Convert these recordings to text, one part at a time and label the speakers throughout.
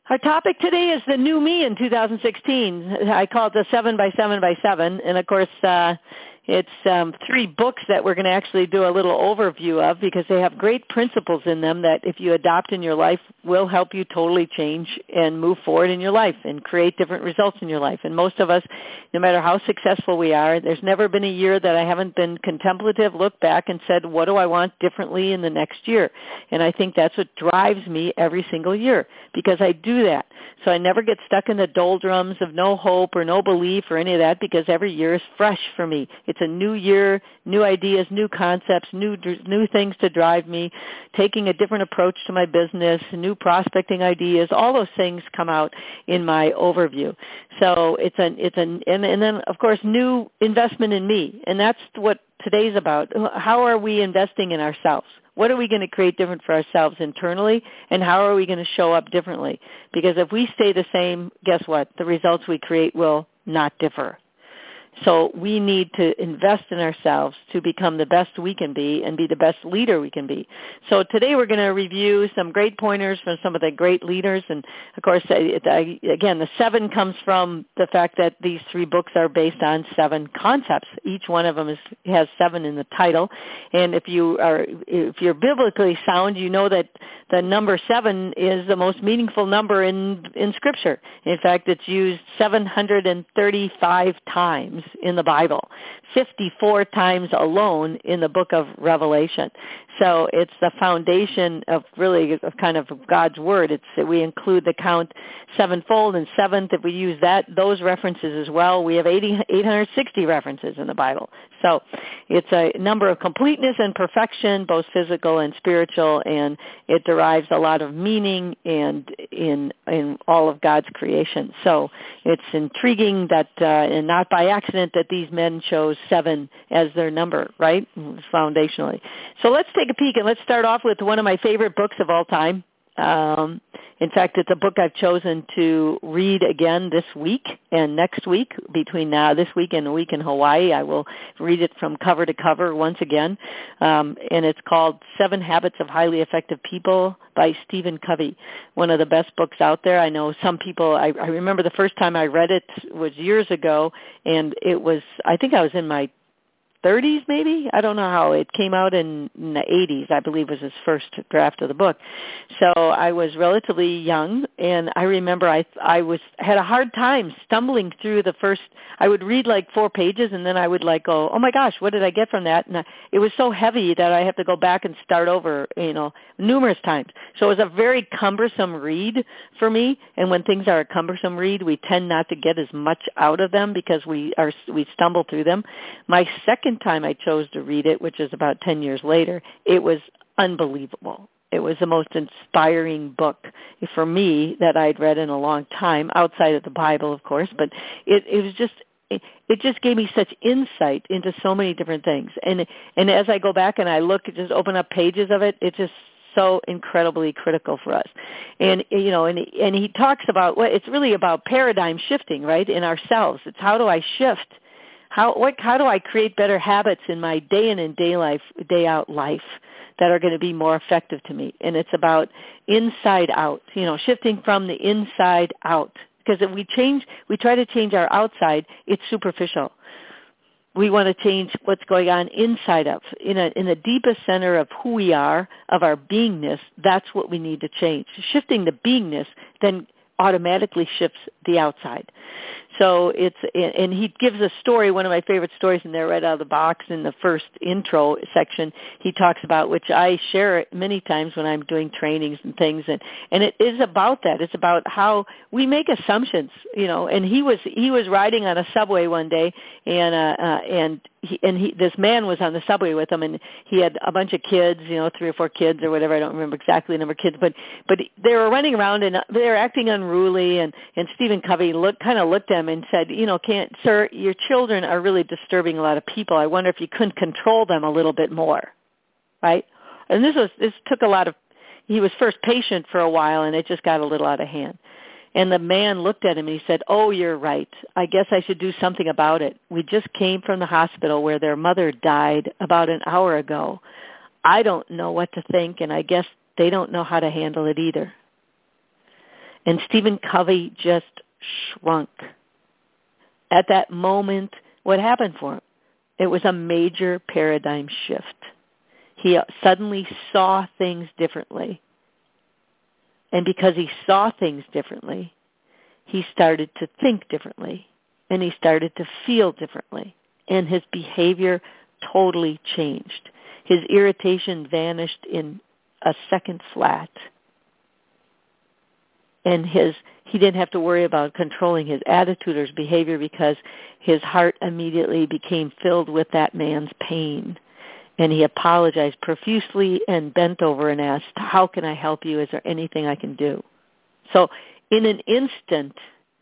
Speaker 1: Our topic today is the new me in 2016. I call it the 7 by 7 by 7, and of course it's 3 books that we're going to actually do a little overview of because they have great principles in them that if you adopt in your life will help you totally change and move forward in your life and create different results in your life. And most of us, no matter how successful we are, there's never been a year that I haven't been contemplative, looked back and said, what do I want differently in the next year? And I think that's what drives me every single year because I do that. So I never get stuck in the doldrums of no hope or no belief or any of that because every year is fresh for me. It's a new year, new ideas, new concepts, new things to drive me, taking a different approach to my business, new prospecting ideas. All those things come out in my overview. So and then of course new investment in me, and that's what today's about. How are we investing in ourselves? What are we going to create different for ourselves internally, and how are we going to show up differently? Because if we stay the same, guess what? The results we create will not differ. So we need to invest in ourselves to become the best we can be and be the best leader we can be. So today we're going to review some great pointers from some of the great leaders. And, of course, again, the 7 comes from the fact that these 3 books are based on 7 concepts. Each one of them has 7 in the title. And if you're biblically sound, you know that the number 7 is the most meaningful number in Scripture. In fact, it's used 735 times in the Bible, 54 times alone in the book of Revelation. So it's the foundation of really of kind of God's Word. We include the count sevenfold and seventh. If we use those references as well, we have 860 references in the Bible. So it's a number of completeness and perfection, both physical and spiritual, and it derives a lot of meaning and in all of God's creation. So it's intriguing that, and not by accident, that these men chose 7 as their number, right, foundationally. So let's take a peek, and let's start off with one of my favorite books of all time. In fact, it's a book I've chosen to read again this week and next week. Between this week and a week in Hawaii, I will read it from cover to cover once again. And it's called 7 Habits of Highly Effective People by Stephen Covey, one of the best books out there. I know some people, I remember the first time I read it was years ago, and I think I was in my 30s maybe. I don't know how. It came out in the 80s, I believe, was his first draft of the book. So I was relatively young, and I remember I had a hard time stumbling through the first. I would read like 4 pages, and then I would go, oh my gosh, what did I get from that? And it was so heavy that I have to go back and start over, numerous times. So it was a very cumbersome read for me, and when things are a cumbersome read, we tend not to get as much out of them because we stumble through them. My second time I chose to read it, which is about 10 years later, it was unbelievable. It was the most inspiring book for me that I'd read in a long time, outside of the Bible, of course, but it just gave me such insight into so many different things. And as I go back and I just open up pages of it, it's just so incredibly critical for us. And and he talks about it's really about paradigm shifting, right, in ourselves. It's how do I shift? How do I create better habits in my day in and day out life that are going to be more effective to me? And it's about inside out, shifting from the inside out. Because if we try to change our outside, it's superficial. We want to change what's going on inside of, in the deepest center of who we are, of our beingness. That's what we need to change. Shifting the beingness then automatically shifts the outside. So and he gives a story, one of my favorite stories in there right out of the box in the first intro section. He talks about, which I share many times when I'm doing trainings and things, and it is about that. It's about how we make assumptions, and he was riding on a subway one day, and this man was on the subway with him, and he had a bunch of kids, 3 or 4 kids or whatever. I don't remember exactly the number of kids, but they were running around and they were acting unruly, and Stephen Covey looked at him and said, sir, your children are really disturbing a lot of people. I wonder if you couldn't control them a little bit more, right? And this took a lot of. He was first patient for a while, and it just got a little out of hand. And the man looked at him and he said, oh, you're right. I guess I should do something about it. We just came from the hospital where their mother died about an hour ago. I don't know what to think, and I guess they don't know how to handle it either. And Stephen Covey just shrunk. At that moment, what happened for him? It was a major paradigm shift. He suddenly saw things differently. And because he saw things differently, he started to think differently. And he started to feel differently. And his behavior totally changed. His irritation vanished in a second flat. And he didn't have to worry about controlling his attitude or his behavior because his heart immediately became filled with that man's pain. And he apologized profusely and bent over and asked, how can I help you? Is there anything I can do? So in an instant,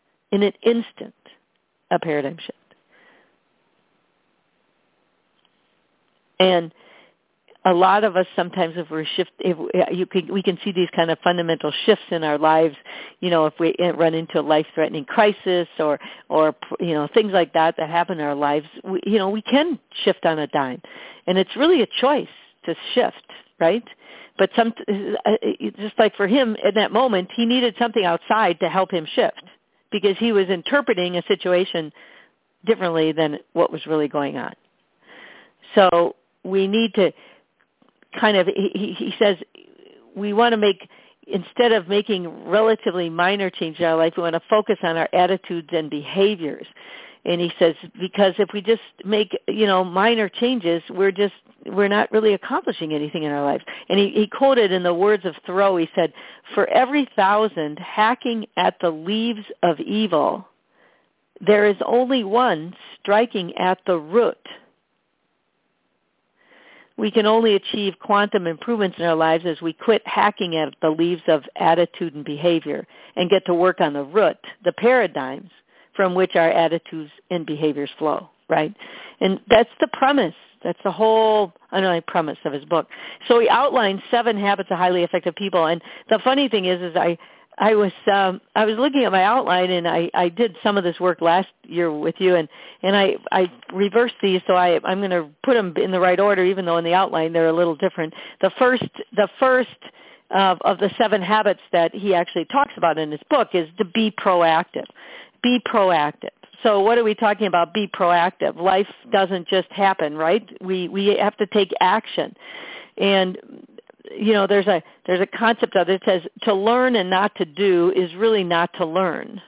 Speaker 1: a paradigm shift. And a lot of us sometimes, if we're we can see these kind of fundamental shifts in our lives. If we run into a life-threatening crisis or things like that happen in our lives, we can shift on a dime, and it's really a choice to shift, right? But just like for him in that moment, he needed something outside to help him shift because he was interpreting a situation differently than what was really going on. So we need to he says we want to instead of making relatively minor changes in our life, we want to focus on our attitudes and behaviors. And he says, because if we just make, minor changes, we're not really accomplishing anything in our lives. And he quoted in the words of Thoreau, he said, for every 1,000 hacking at the leaves of evil, there is only one striking at the root. We can only achieve quantum improvements in our lives as we quit hacking at the leaves of attitude and behavior and get to work on the root, the paradigms from which our attitudes and behaviors flow, right? And that's the premise. That's the whole underlying premise of his book. So he outlines 7 habits of highly effective people. And the funny thing is I was looking at my outline, and I did some of this work last year with you, and I reversed these, so I'm going to put them in the right order, even though in the outline they're a little different. The first of the 7 habits that he actually talks about in his book is to be proactive. Be proactive. So what are we talking about? Be proactive. Life doesn't just happen, right? We have to take action, and there's a concept of it that says to learn and not to do is really not to learn.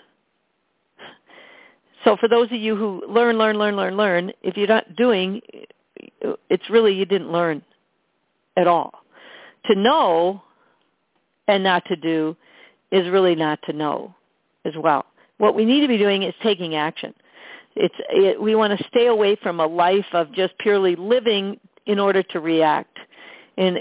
Speaker 1: So for those of you who learn, if you're not doing, it's really you didn't learn at all. To know and not to do is really not to know as well. What we need to be doing is taking action. We want to stay away from a life of just purely living in order to react. And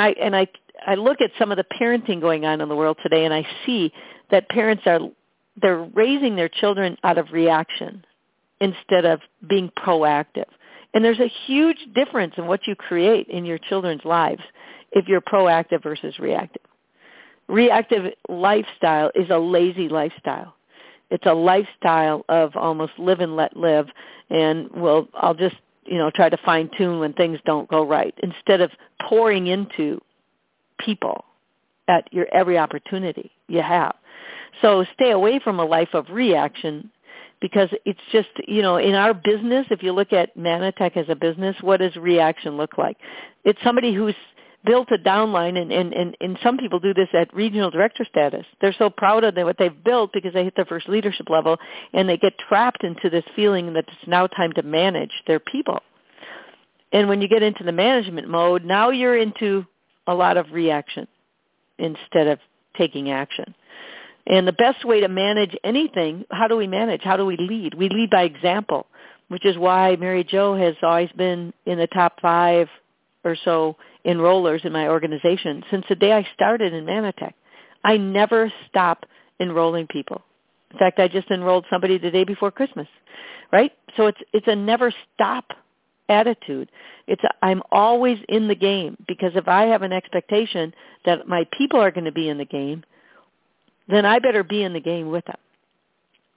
Speaker 1: I look at some of the parenting going on in the world today, and I see that parents they're raising their children out of reaction instead of being proactive. And there's a huge difference in what you create in your children's lives if you're proactive versus reactive. Reactive lifestyle is a lazy lifestyle. It's a lifestyle of almost live and let live, and I'll just try to fine-tune when things don't go right, instead of pouring into people at your every opportunity you have. So stay away from a life of reaction, because it's just, in our business, if you look at Manatech as a business, what does reaction look like? It's somebody who's built a downline, and some people do this at regional director status. They're so proud of what they've built because they hit their first leadership level, and they get trapped into this feeling that it's now time to manage their people. And when you get into the management mode, now you're into a lot of reaction instead of taking action. And the best way to manage anything, how do we manage? How do we lead? We lead by example, which is why Mary Jo has always been in the top 5 or so enrollers in my organization since the day I started in Manatech. I never stop enrolling people. In fact, I just enrolled somebody the day before Christmas, right? So it's a never stop attitude. I'm always in the game, because if I have an expectation that my people are going to be in the game, then I better be in the game with them.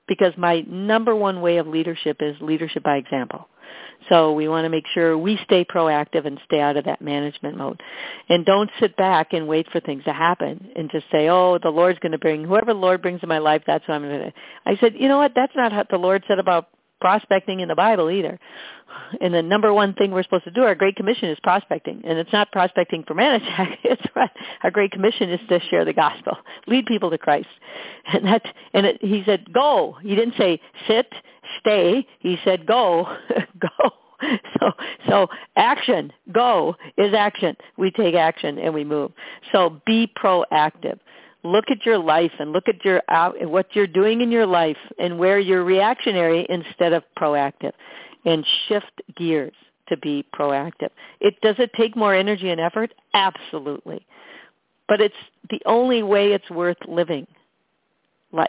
Speaker 1: because my number one way of leadership is leadership by example. So we want to make sure we stay proactive and stay out of that management mode. And don't sit back and wait for things to happen and just say, oh, the Lord's going to bring, whoever the Lord brings in my life, that's what I'm going to. I said, you know what, that's not what the Lord said about prospecting in the Bible either. And the number one thing we're supposed to do, our Great Commission, is prospecting. And it's not prospecting for Manatech. It's right. Our Great Commission is to share the gospel, lead people to Christ. He said, go. He didn't say sit, stay. He said, go, go. So action, go is action. We take action and we move. So be proactive. Look at your life and look at what you're doing in your life and where you're reactionary instead of proactive, and shift gears to be proactive. Does it take more energy and effort? Absolutely. But it's the only way it's worth living life.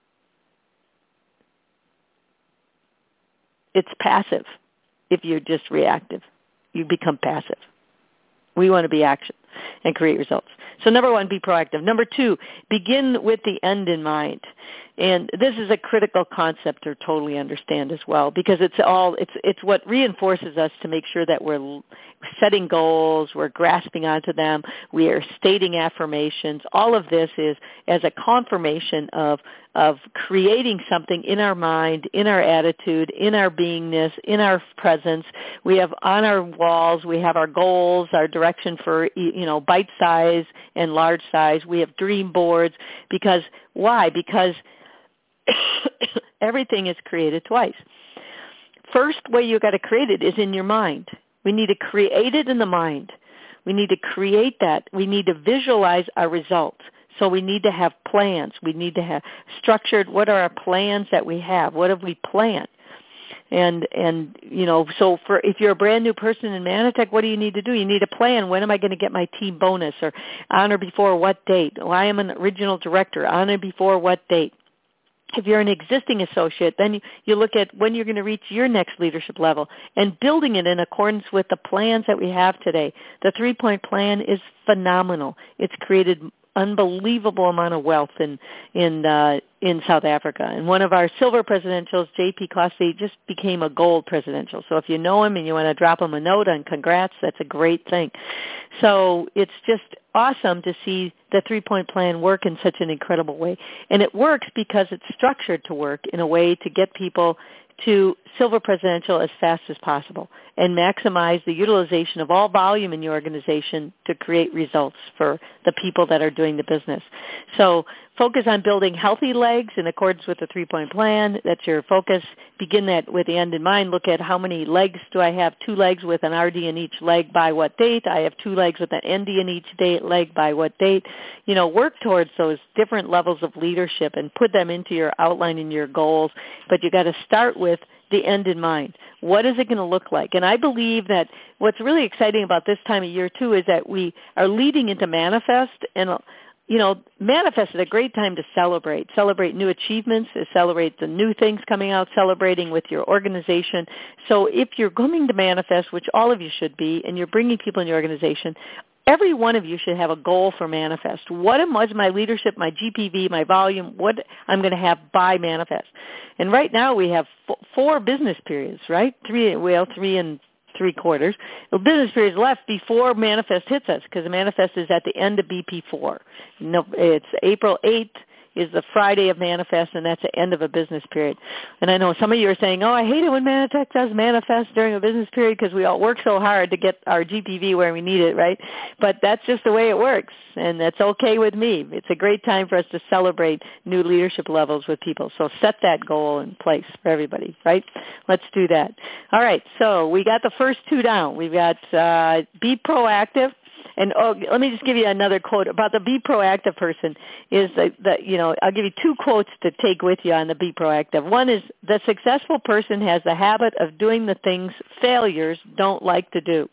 Speaker 1: It's passive if you're just reactive. You become passive. We want to be action and create results. So number one, be proactive. Number two, begin with the end in mind. And this is a critical concept to totally understand as well, because it's what reinforces us to make sure that we're setting goals, we're grasping onto them, we are stating affirmations. All of this is as a confirmation of creating something in our mind, in our attitude, in our beingness, in our presence. We have on our walls, we have our goals, our direction for, bite size and large size. We have dream boards. Because why? Because everything is created twice. First way you got to create it is in your mind. We need to create it in the mind. We need to create that. We need to visualize our results. So we need to have plans. We need to have structured, what are our plans that we have? What have we planned? And so if you're a brand new person in Manatech, what do you need to do? You need a plan. When am I going to get my team bonus? Or on or before what date? Well, I am an regional director. On or before what date? If you're an existing associate, then you look at when you're going to reach your next leadership level and building it in accordance with the plans that we have today. The 3-point plan is phenomenal. It's created unbelievable amount of wealth in South Africa. And one of our silver presidentials, J.P. Costley, just became a gold presidential. So if you know him and you want to drop him a note on congrats, that's a great thing. So it's just awesome to see the 3-point plan work in such an incredible way. And it works because it's structured to work in a way to get people to silver presidential as fast as possible and maximize the utilization of all volume in your organization to create results for the people that are doing the business. So focus on building healthy legs in accordance with the 3-point plan. That's your focus. Begin that with the end in mind. Look at how many legs do I have? 2 legs with an RD in each leg by what date? I have 2 legs with an ND in each leg by what date? Work towards those different levels of leadership and put them into your outline and your goals. But you got to start with the end in mind. What is it going to look like? And I believe that what's really exciting about this time of year, too, is that we are leading into Manifest. And, Manifest is a great time to celebrate new achievements, celebrate the new things coming out, celebrating with your organization. So if you're coming to Manifest, which all of you should be, and you're bringing people in your organization, every one of you should have a goal for Manifest. What was my leadership, my GPV, my volume, what I'm going to have by Manifest? And right now we have 4 business periods, right? 3 and 3/4. The business periods left before Manifest hits us, because the Manifest is at the end of BP4. It's April 8th is the Friday of Manifest, and that's the end of a business period. And I know some of you are saying, I hate it when Manatech does Manifest during a business period because we all work so hard to get our GPV where we need it, right? But that's just the way it works, and that's okay with me. It's a great time for us to celebrate new leadership levels with people. So set that goal in place for everybody, right? Let's do that. All right, so we got the first 2 down. We've got be proactive. And let me just give you another quote about the be proactive person. Is that I'll give you 2 quotes to take with you on the be proactive. One is, the successful person has the habit of doing the things failures don't like to do.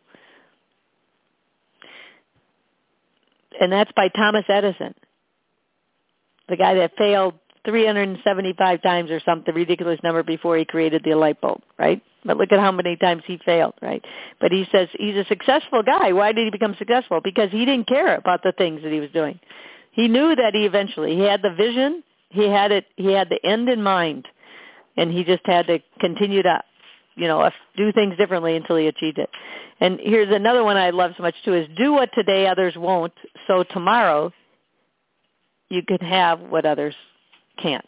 Speaker 1: And that's by Thomas Edison, the guy that failed 375 times or something ridiculous number before he created the light bulb, right? But look at how many times he failed, right? But he says he's a successful guy. Why did he become successful? Because he didn't care about the things that he was doing. He knew that he had the vision, He had the end in mind, and he just had to continue to, do things differently until he achieved it. And here's another one I love so much too: is do what today others won't, so tomorrow you can have what others can't.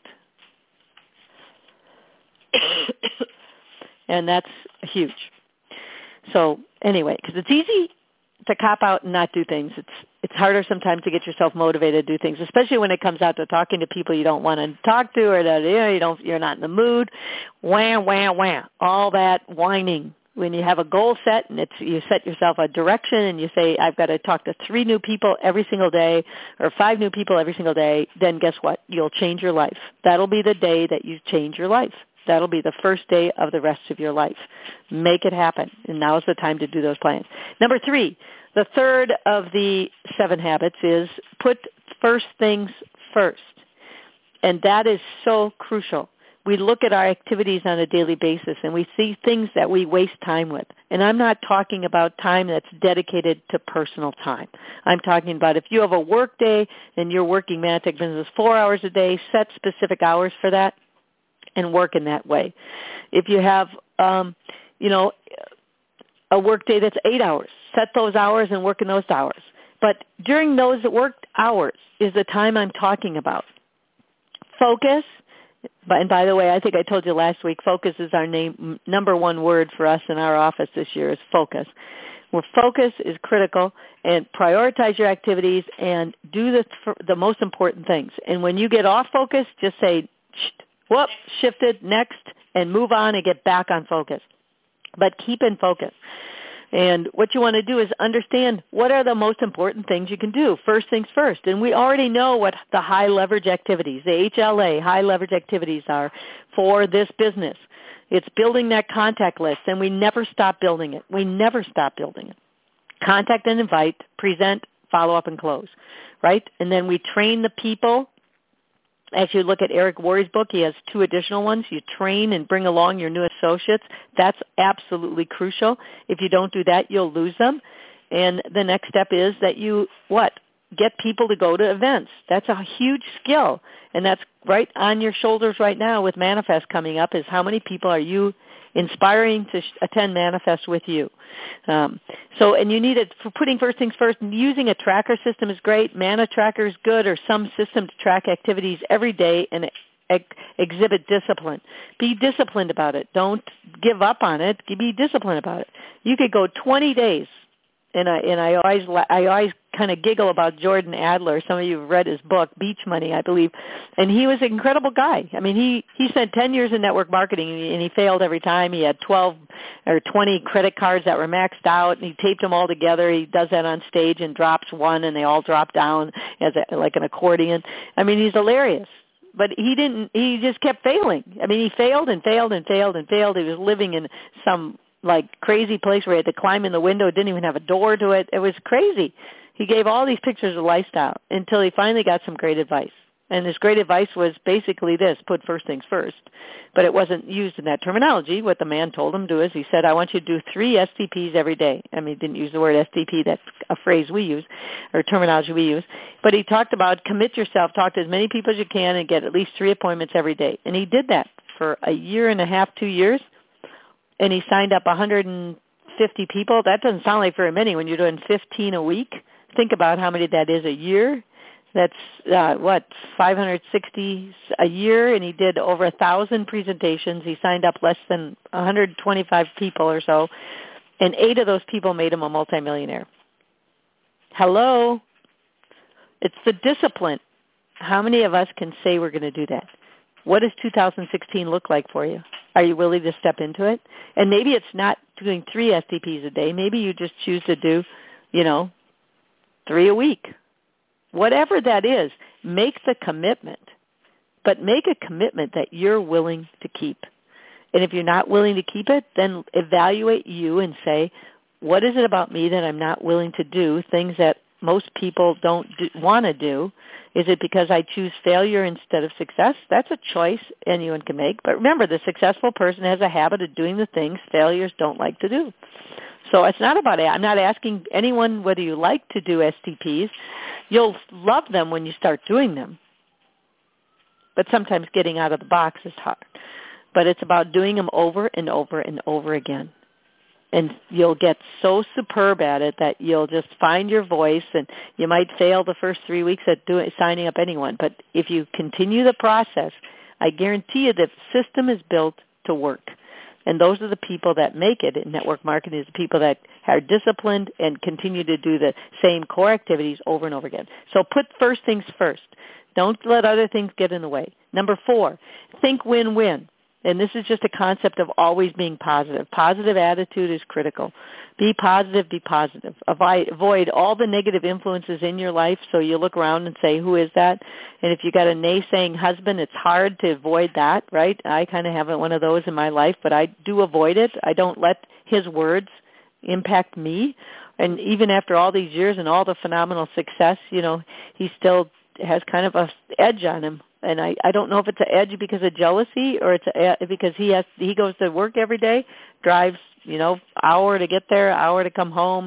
Speaker 1: And that's huge. So anyway, because it's easy to cop out and not do things. It's harder sometimes to get yourself motivated to do things, especially when it comes out to talking to people you don't want to talk to, or that you're not in the mood. Wah, wah, wah. All that whining. When you have a goal set and you set yourself a direction and you say, I've got to talk to 3 new people every single day or 5 new people every single day, then guess what? You'll change your life. That'll be the day that you change your life. That'll be the first day of the rest of your life. Make it happen. And now is the time to do those plans. Number 3, the third of the 7 habits is put first things first. And that is so crucial. We look at our activities on a daily basis and we see things that we waste time with. And I'm not talking about time that's dedicated to personal time. I'm talking about if you have a work day and you're working Manatech Business 4 hours a day, set specific hours for that and work in that way. If you have, a work day that's 8 hours, set those hours and work in those hours. But during those worked hours is the time I'm talking about. Focus. And by the way, I think I told you last week, focus is our number 1 word for us in our office this year is focus. Where focus is critical, and prioritize your activities and do the most important things. And when you get off focus, just say, shifted, next, and move on and get back on focus. But keep in focus. And what you want to do is understand what are the most important things you can do. First things first. And we already know what the high leverage activities, the HLA, high leverage activities are for this business. It's building that contact list, and we never stop building it. We never stop building it. Contact and invite, present, follow up, and close, right? And then we train the people. As you look at Eric Worre's book, he has 2 additional ones. You train and bring along your new associates. That's absolutely crucial. If you don't do that, you'll lose them. And the next step is that you, get people to go to events. That's a huge skill. And that's right on your shoulders right now with Manifest coming up is how many people are you inspiring to attend Manifest with you. And you need it for putting first things first. Using a tracker system is great. Mana Tracker is good, or some system to track activities every day and exhibit discipline. Be disciplined about it. Don't give up on it. Be disciplined about it. You could go 20 days. And I always kind of giggle about Jordan Adler. Some of you have read his book, Beach Money, I believe. And he was an incredible guy. I mean, he spent 10 years in network marketing, and he failed every time. He had 12 or 20 credit cards that were maxed out, and he taped them all together. He does that on stage and drops one, and they all drop down like an accordion. I mean, he's hilarious. But he just kept failing. I mean, he failed and failed and failed and failed. He was living in some crazy place where he had to climb in the window. It didn't even have a door to it. It was crazy. He gave all these pictures of lifestyle until he finally got some great advice. And his great advice was basically this: put first things first. But it wasn't used in that terminology. What the man told him to do is he said, I want you to do 3 STPs every day. I mean, he didn't use the word STP. That's a phrase we use, or terminology we use. But he talked about commit yourself, talk to as many people as you can, and get at least 3 appointments every day. And he did that for a year and a half, 2 years. And he signed up 150 people. That doesn't sound like very many when you're doing 15 a week. Think about how many that is a year. That's 560 a year, and he did over 1,000 presentations. He signed up less than 125 people or so, and 8 of those people made him a multimillionaire. Hello? It's the discipline. How many of us can say we're going to do that? What does 2016 look like for you? Are you willing to step into it? And maybe it's not doing 3 STPs a day. Maybe you just choose to do, 3 a week. Whatever that is, make the commitment. But make a commitment that you're willing to keep. And if you're not willing to keep it, then evaluate you and say, what is it about me that I'm not willing to do, things that most people don't want to do? Is it because I choose failure instead of success? That's a choice anyone can make. But remember, the successful person has a habit of doing the things failures don't like to do. So it's not about it. I'm not asking anyone whether you like to do STPs. You'll love them when you start doing them. but sometimes getting out of the box is hard. But it's about doing them over and over and over again. And you'll get so superb at it that you'll just find your voice, and you might fail the first 3 weeks at signing up anyone. But if you continue the process, I guarantee you the system is built to work. And those are the people that make it in network marketing, is the people that are disciplined and continue to do the same core activities over and over again. So put first things first. Don't let other things get in the way. Number 4, think win-win. And this is just a concept of always being positive. Positive attitude is critical. Be positive, be positive. Avoid all the negative influences in your life, so you look around and say, who is that? And if you got a naysaying husband, it's hard to avoid that, right? I kind of have one of those in my life, but I do avoid it. I don't let his words impact me. And even after all these years and all the phenomenal success, he still has kind of an edge on him. And I don't know if it's an edge because of jealousy or it's because he goes to work every day, drives, hour to get there, hour to come home,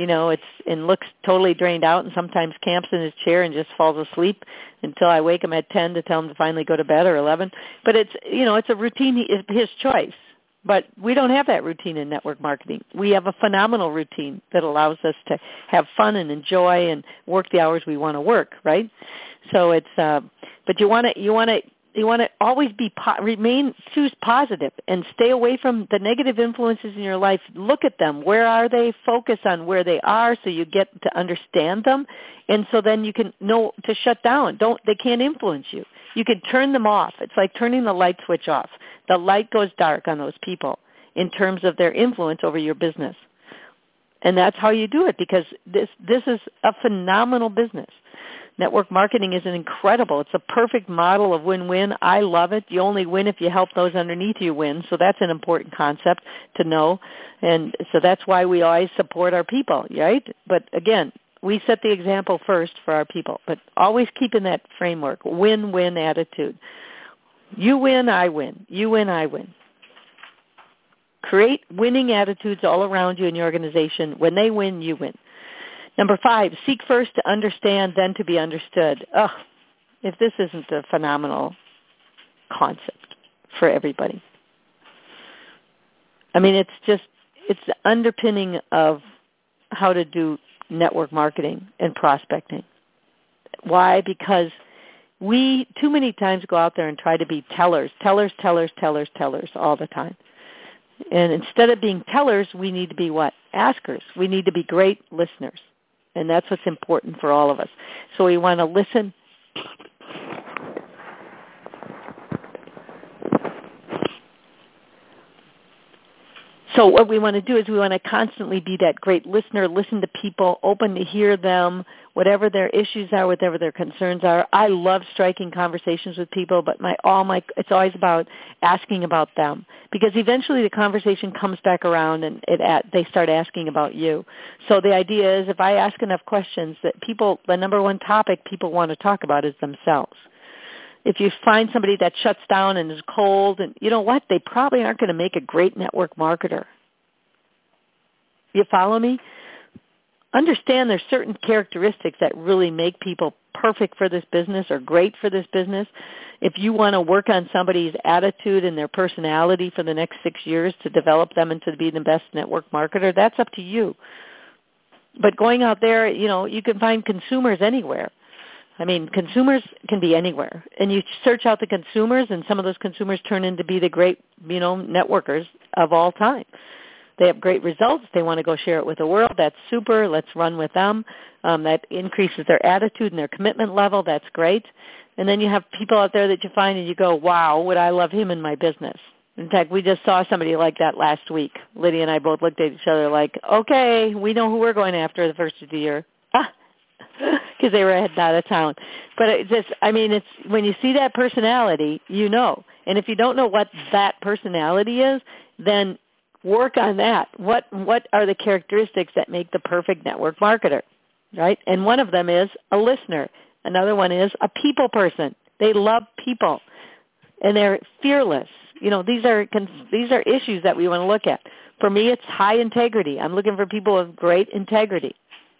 Speaker 1: and looks totally drained out, and sometimes camps in his chair and just falls asleep until I wake him at 10 to tell him to finally go to bed, or 11. But it's a routine, his choice. But we don't have that routine in network marketing. We have a phenomenal routine that allows us to have fun and enjoy and work the hours we want to work, right? So it's, but you want to always choose positive and stay away from the negative influences in your life. Look at them. Where are they? Focus on where they are, so you get to understand them, and so then you can know to shut down. They can't influence you. You can turn them off. It's like turning the light switch off. The light goes dark on those people in terms of their influence over your business. And that's how you do it, because this is a phenomenal business. Network marketing is incredible. It's a perfect model of win-win. I love it. You only win if you help those underneath you win. So that's an important concept to know. And so that's why we always support our people, right? But again, we set the example first for our people, but always keep in that framework, win-win attitude. You win, I win. You win, I win. Create winning attitudes all around you in your organization. When they win, you win. Number 5, seek first to understand, then to be understood. Oh, if this isn't a phenomenal concept for everybody. I mean, it's the underpinning of how to do network marketing and prospecting. Why? Because we too many times go out there and try to be tellers all the time. And instead of being tellers, we need to be what? Askers. We need to be great listeners. And that's what's important for all of us. So we want to listen. So what we want to do is we want to constantly be that great listener, listen to people, open to hear them, whatever their issues are, whatever their concerns are. I love striking conversations with people, but it's always about asking about them, because eventually the conversation comes back around and they start asking about you. So the idea is, if I ask enough questions, that the number one topic people want to talk about is themselves. If you find somebody that shuts down and is cold, and you know what, they probably aren't going to make a great network marketer. You follow me? Understand there's certain characteristics that really make people perfect for this business or great for this business. If you want to work on somebody's attitude and their personality for the next 6 years to develop them into being the best network marketer, that's up to you. But going out there, you can find consumers anywhere. I mean, consumers can be anywhere. And you search out the consumers, and some of those consumers turn into be the great, networkers of all time. They have great results. They want to go share it with the world. That's super. Let's run with them. That increases their attitude and their commitment level. That's great. And then you have people out there that you find and you go, wow, would I love him in my business? In fact, we just saw somebody like that last week. Lydia and I both looked at each other like, okay, we know who we're going after the first of the year. Because they were heading out of town. But it's when you see that personality, you know. And if you don't know what that personality is, then work on that. What are the characteristics that make the perfect network marketer, right? And one of them is a listener. Another one is a people person. They love people, and they're fearless. These are issues that we want to look at. For me, it's high integrity. I'm looking for people with great integrity.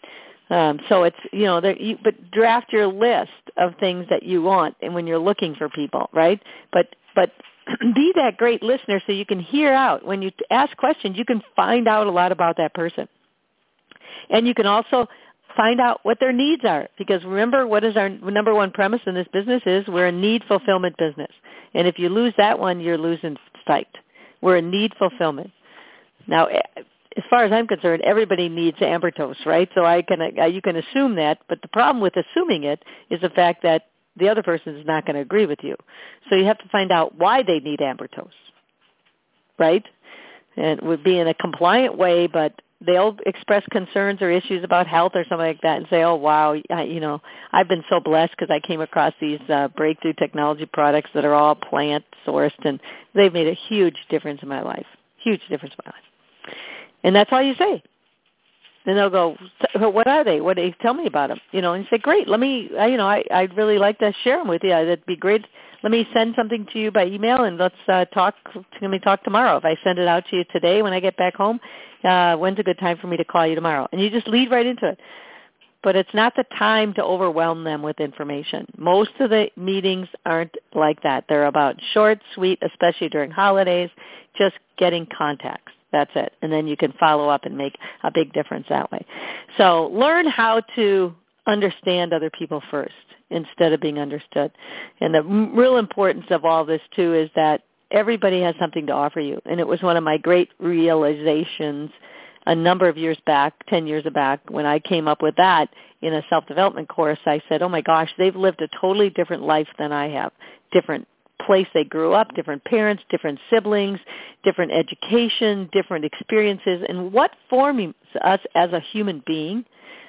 Speaker 1: So it's, but draft your list of things that you want, and when you're looking for people, right? But be that great listener so you can hear out. When you ask questions, you can find out a lot about that person. And you can also find out what their needs are, because remember, what is our number one premise in this business is we're a need fulfillment business. And if you lose that one, you're losing sight. We're a need fulfillment. Now, as far as I'm concerned, everybody needs Amber Toast, right? So you can assume that, but the problem with assuming it is the fact that the other person is not going to agree with you. So you have to find out why they need Amber Toast, right? And it would be in a compliant way, but they'll express concerns or issues about health or something like that and say, oh, wow, I've been so blessed because I came across these breakthrough technology products that are all plant-sourced, and they've made a huge difference in my life, huge difference in my life. And that's all you say. And they'll go, what are they? Tell me about them. And you say, great, let me, I'd really like to share them with you. That'd be great. Let me send something to you by email, and let's talk. Let me talk tomorrow. If I send it out to you today when I get back home, when's a good time for me to call you tomorrow? And you just lead right into it. But it's not the time to overwhelm them with information. Most of the meetings aren't like that. They're about short, sweet, especially during holidays, just getting contacts. That's it. And then you can follow up and make a big difference that way. So learn how to understand other people first instead of being understood. And the real importance of all this, too, is that everybody has something to offer you. And it was one of my great realizations a number of years back, 10 years back, when I came up with that in a self-development course. I said, oh, my gosh, they've lived a totally different life than I have, different place they grew up, different parents, different siblings, different education, different experiences. And what forms us as a human being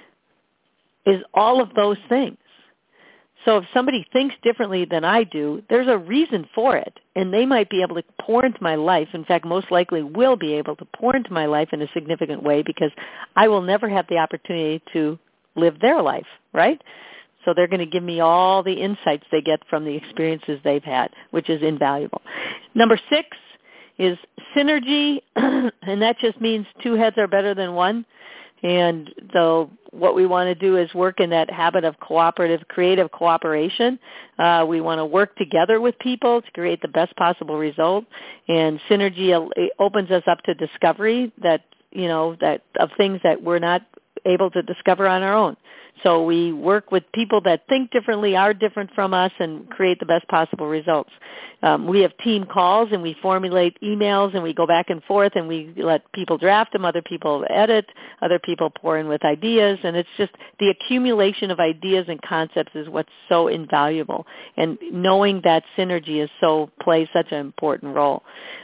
Speaker 1: is all of those things. So if somebody thinks differently than I do, there's a reason for it, and they might be able to pour into my life. In fact, most likely will be able to pour into my life in a significant way, because I will never have the opportunity to live their life, right? So they're going to give me all the insights they get from the experiences they've had, which is invaluable. Number 6 is synergy, and that just means two heads are better than one. And so what we want to do is work in that habit of cooperative, creative cooperation. We want to work together with people to create the best possible result. And synergy opens us up to discovery that of things that we're not able to discover on our own. So we work with people that think differently, are different from us, and create the best possible results. We have team calls, and we formulate emails, and we go back and forth, and we let people draft them, other people edit, other people pour in with ideas, and it's just the accumulation of ideas and concepts is what's so invaluable. And knowing that synergy plays such an important role.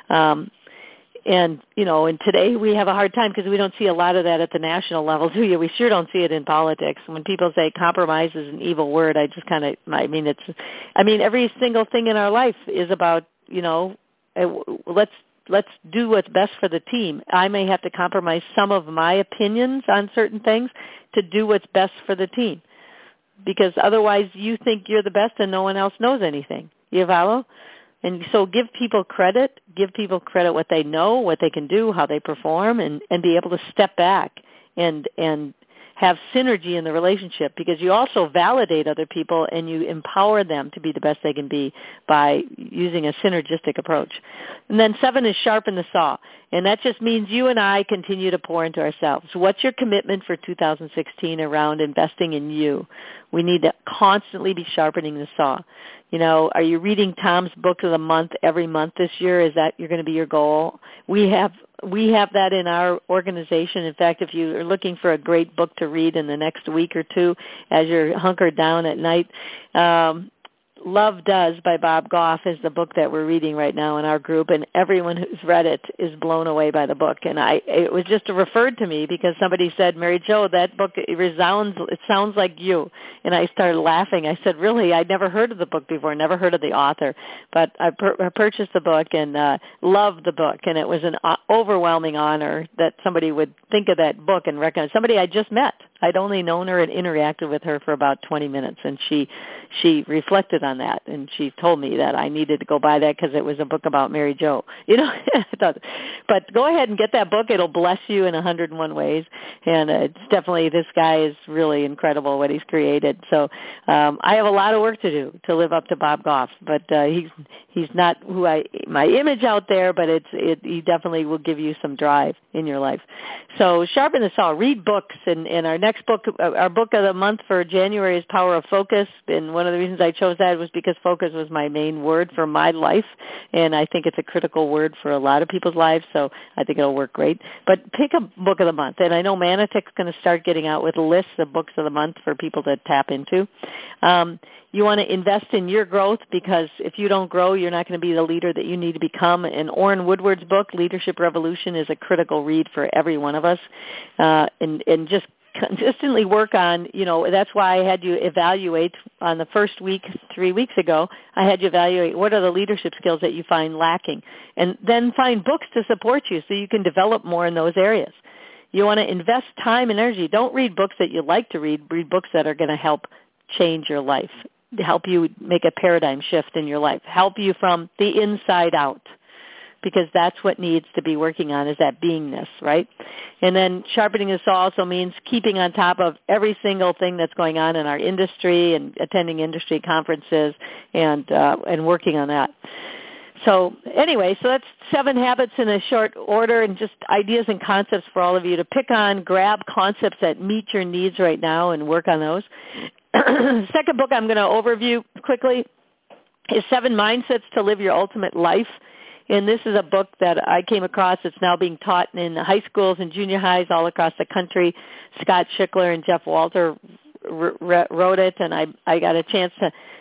Speaker 1: And today we have a hard time because we don't see a lot of that at the national level, do you? We sure don't see it in politics. When people say compromise is an evil word, every single thing in our life is about, let's do what's best for the team. I may have to compromise some of my opinions on certain things to do what's best for the team, because otherwise you think you're the best and no one else knows anything. You follow? And so give people credit what they know, what they can do, how they perform, and be able to step back and have synergy in the relationship, because you also validate other people and you empower them to be the best they can be by using a synergistic approach. And then 7 is sharpen the saw. And that just means you and I continue to pour into ourselves. What's your commitment for 2016 around investing in you? We need to constantly be sharpening the saw. Are you reading Tom's Book of the Month every month this year? Is that going to be your goal? We have that in our organization. In fact, if you are looking for a great book to read in the next week or two as you're hunkered down at night, Love Does by Bob Goff is the book that we're reading right now in our group, and everyone who's read it is blown away by the book. And it was just referred to me because somebody said, Mary Jo, that book, it sounds like you. And I started laughing. I said, really? I'd never heard of the book before, never heard of the author. But I purchased the book and loved the book, and it was an overwhelming honor that somebody would think of that book and recognize somebody I just met. I'd only known her and interacted with her for about 20 minutes, and she reflected on that, and she told me that I needed to go buy that because it was a book about Mary Jo. I thought, but go ahead and get that book. It'll bless you in 101 ways, and it's definitely, this guy is really incredible what he's created. So I have a lot of work to do to live up to Bob Goff, but he's not who my image out there, but he definitely will give you some drive in your life. So sharpen the saw, read books, and our next book, our book of the month for January is Power of Focus, and one of the reasons I chose that was because focus was my main word for my life, and I think it's a critical word for a lot of people's lives, so I think it'll work great. But pick a book of the month, and I know Manatic's going to start getting out with lists of books of the month for people to tap into. You want to invest in your growth, because if you don't grow, you're not going to be the leader that you need to become. And Orrin Woodward's book, Leadership Revolution, is a critical read for every one of us. And just consistently work on, that's why I had you evaluate on the first week 3 weeks ago. I had you evaluate what are the leadership skills that you find lacking, and then find books to support you so you can develop more in those areas. You want to invest time and energy. Don't read books that you like to read. Read books that are going to help change your life, help you make a paradigm shift in your life, help you from the inside out, because that's what needs to be working on, is that beingness, right? And then sharpening the saw also means keeping on top of every single thing that's going on in our industry and attending industry conferences and working on that. So anyway, so that's 7 habits in a short order, and just ideas and concepts for all of you to pick on, grab concepts that meet your needs right now and work on those. Second book I'm going to overview quickly is 7 Mindsets to Live Your Ultimate Life. And this is a book that I came across. It's now being taught in high schools and junior highs all across the country. Scott Schickler and Jeff Walter wrote it, and I got a chance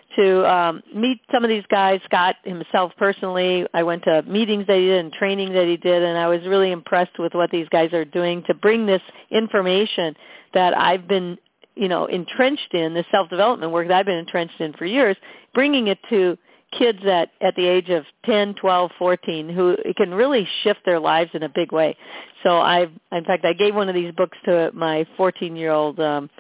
Speaker 1: to meet some of these guys. Scott himself personally, I went to meetings that he did and training that he did, and I was really impressed with what these guys are doing to bring this information that I've been entrenched in, the self-development work that I've been entrenched in for years, bringing it to kids at the age of 10, 12, 14 who it can really shift their lives in a big way. So in fact, I gave one of these books to my 14-year-old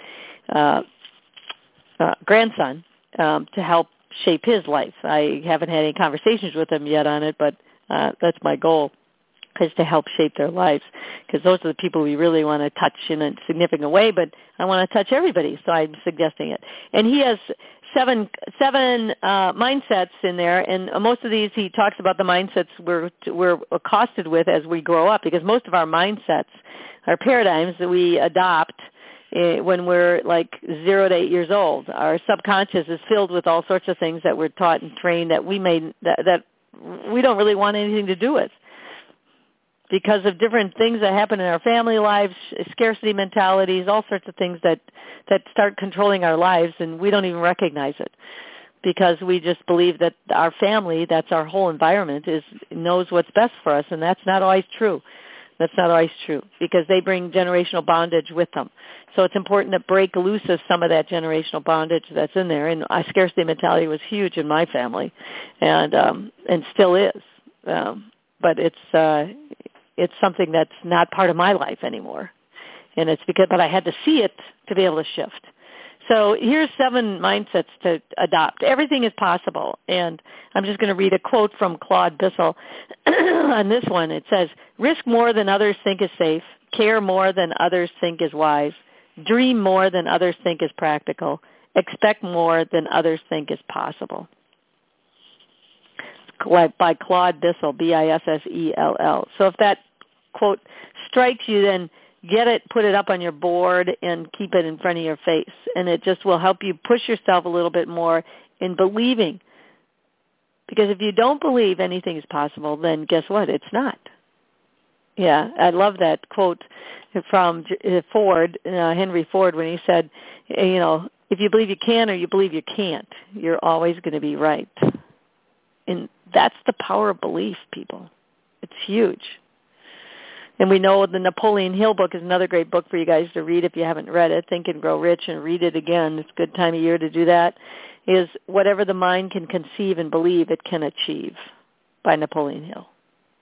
Speaker 1: grandson to help shape his life. I haven't had any conversations with him yet on it, but that's my goal, is to help shape their lives, because those are the people we really want to touch in a significant way, but I want to touch everybody, so I'm suggesting it. And he has seven mindsets in there, and most of these he talks about the mindsets we're accosted with as we grow up, because most of our mindsets are paradigms that we adopt when we're like 0 to 8 years old. Our subconscious is filled with all sorts of things that we're taught and trained that we don't really want anything to do with, because of different things that happen in our family lives, scarcity mentalities, all sorts of things that start controlling our lives, and we don't even recognize it, because we just believe that our family, that's our whole environment, knows what's best for us, and that's not always true. That's not always true, because they bring generational bondage with them. So it's important to break loose of some of that generational bondage that's in there, and scarcity mentality was huge in my family, and still is, but it's something that's not part of my life anymore. And it's but I had to see it to be able to shift. So here's 7 mindsets to adopt. Everything is possible. And I'm just going to read a quote from Claude Bissell on this one. It says, risk more than others think is safe, care more than others think is wise, dream more than others think is practical, expect more than others think is possible. By Claude Bissell, Bissell. So if that quote strikes you, then get it, put it up on your board, and keep it in front of your face. And it just will help you push yourself a little bit more in believing. Because if you don't believe anything is possible, then guess what? It's not. Yeah, I love that quote from Ford, Henry Ford, when he said, if you believe you can or you believe you can't, you're always going to be right. And that's the power of belief, people. It's huge. And we know the Napoleon Hill book is another great book for you guys to read if you haven't read it. Think and Grow Rich, and read it again. It's a good time of year to do that. Is Whatever the Mind Can Conceive and Believe, It Can Achieve, by Napoleon Hill.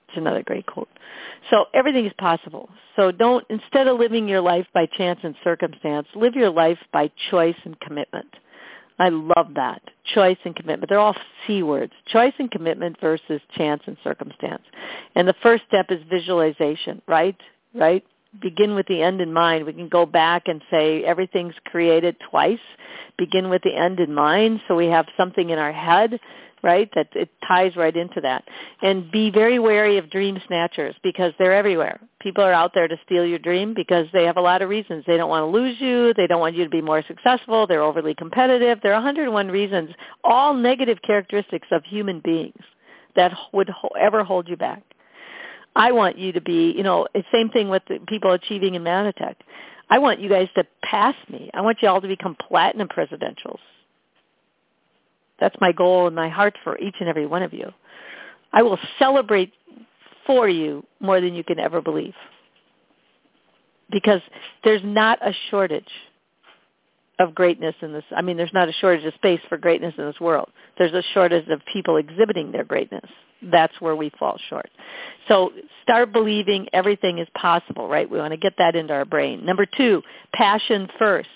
Speaker 1: It's another great quote. So everything is possible. So instead of living your life by chance and circumstance, live your life by choice and commitment. I love that. Choice and commitment. They're all C words. Choice and commitment versus chance and circumstance. And the first step is visualization, right? Right? Begin with the end in mind. We can go back and say everything's created twice. Begin with the end in mind so we have something in our head, right, that it ties right into that. And be very wary of dream snatchers because they're everywhere. People are out there to steal your dream because they have a lot of reasons. They don't want to lose you. They don't want you to be more successful. They're overly competitive. There are 101 reasons, all negative characteristics of human beings that would ever hold you back. I want you to be, same thing with the people achieving in Manitech. I want you guys to pass me. I want you all to become platinum presidentials. That's my goal in my heart for each and every one of you. I will celebrate for you more than you can ever believe. Because there's not a shortage of greatness in this. I mean, there's not a shortage of space for greatness in this world. There's a shortage of people exhibiting their greatness. That's where we fall short. So start believing everything is possible, right? We want to get that into our brain. Number 2, passion first.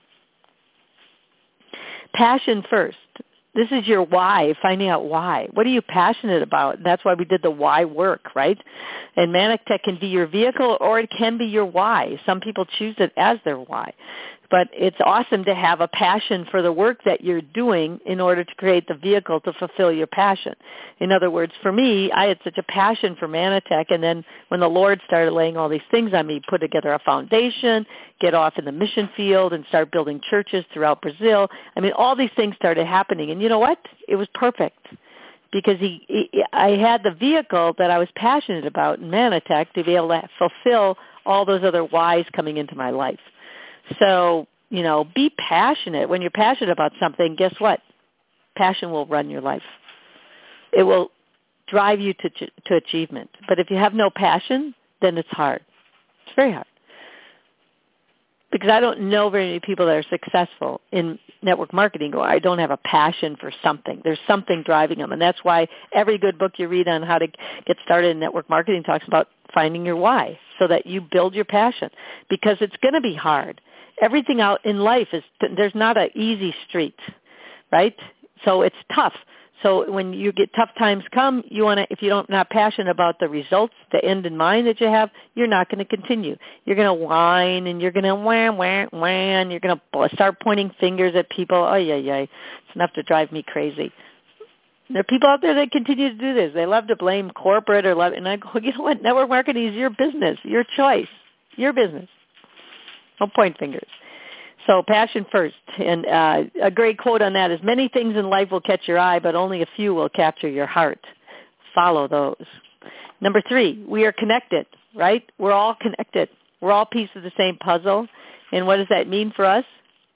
Speaker 1: Passion first. This is your why, finding out why. What are you passionate about? And that's why we did the why work, right? And Manitech can be your vehicle or it can be your why. Some people choose it as their why. But it's awesome to have a passion for the work that you're doing in order to create the vehicle to fulfill your passion. In other words, for me, I had such a passion for Manitech, and then when the Lord started laying all these things on me, put together a foundation, get off in the mission field, and start building churches throughout Brazil. I mean, all these things started happening, and you know what? It was perfect because I had the vehicle that I was passionate about in Manitech to be able to fulfill all those other whys coming into my life. So, be passionate. When you're passionate about something, guess what? Passion will run your life. It will drive you to achievement. But if you have no passion, then it's hard. It's very hard. Because I don't know very many people that are successful in network marketing who I don't have a passion for something. There's something driving them. And that's why every good book you read on how to get started in network marketing talks about finding your why so that you build your passion. Because it's going to be hard. Everything out in life there's not an easy street, right? So it's tough. So when you get tough times come, if you're not passionate about the results, the end in mind that you have, you're not going to continue. You're going to whine and you're going to wham. You're going to start pointing fingers at people. Oh, yeah. It's enough to drive me crazy. There are people out there that continue to do this. They love to blame corporate and I go, you know what? Network marketing is your business, your choice, your business. Don't point fingers. So passion first. And a great quote on that is, many things in life will catch your eye, but only a few will capture your heart. Follow those. Number 3, we are connected, right? We're all connected. We're all pieces of the same puzzle. And what does that mean for us?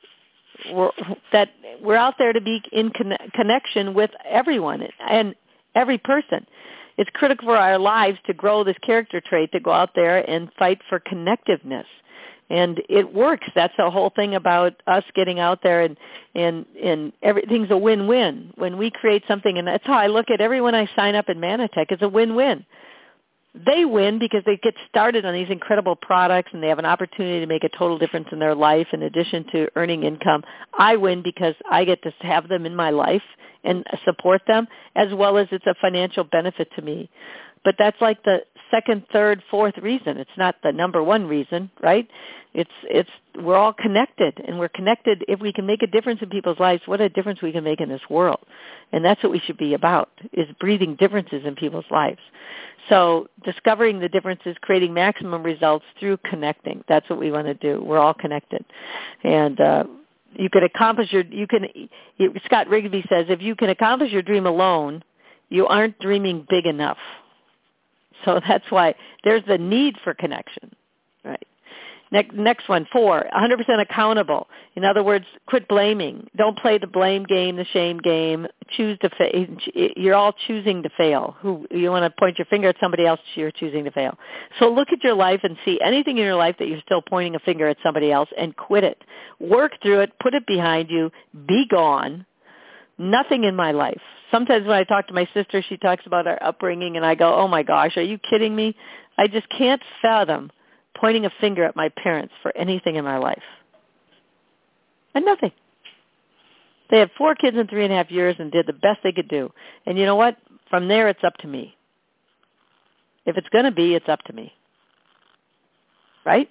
Speaker 1: We're out there to be in connection with everyone and every person. It's critical for our lives to grow this character trait to go out there and fight for connectiveness. And it works. That's the whole thing about us getting out there, and everything's a win-win. When we create something, and that's how I look at everyone I sign up in Manitech, it's a win-win. They win because they get started on these incredible products and they have an opportunity to make a total difference in their life in addition to earning income. I win because I get to have them in my life and support them, as well as it's a financial benefit to me. But that's like the second, third, fourth reason. It's not the number one reason, right? We're all connected, and we're connected. If we can make a difference in people's lives, what a difference we can make in this world. And that's what we should be about, is breathing differences in people's lives. So discovering the differences, creating maximum results through connecting. That's what we want to do. We're all connected. And you can accomplish Scott Rigby says, if you can accomplish your dream alone, you aren't dreaming big enough. So that's why there's the need for connection, right? Next one, 4, 100% accountable. In other words, quit blaming. Don't play the blame game, the shame game. You're all choosing to fail. You want to point your finger at somebody else, you're choosing to fail. So look at your life and see anything in your life that you're still pointing a finger at somebody else and quit it. Work through it, put it behind you, be gone. Nothing in my life. Sometimes when I talk to my sister, she talks about our upbringing, and I go, oh, my gosh, are you kidding me? I just can't fathom pointing a finger at my parents for anything in my life. And nothing. They had 4 kids in 3.5 years and did the best they could do. And you know what? From there, it's up to me. If it's going to be, it's up to me. Right?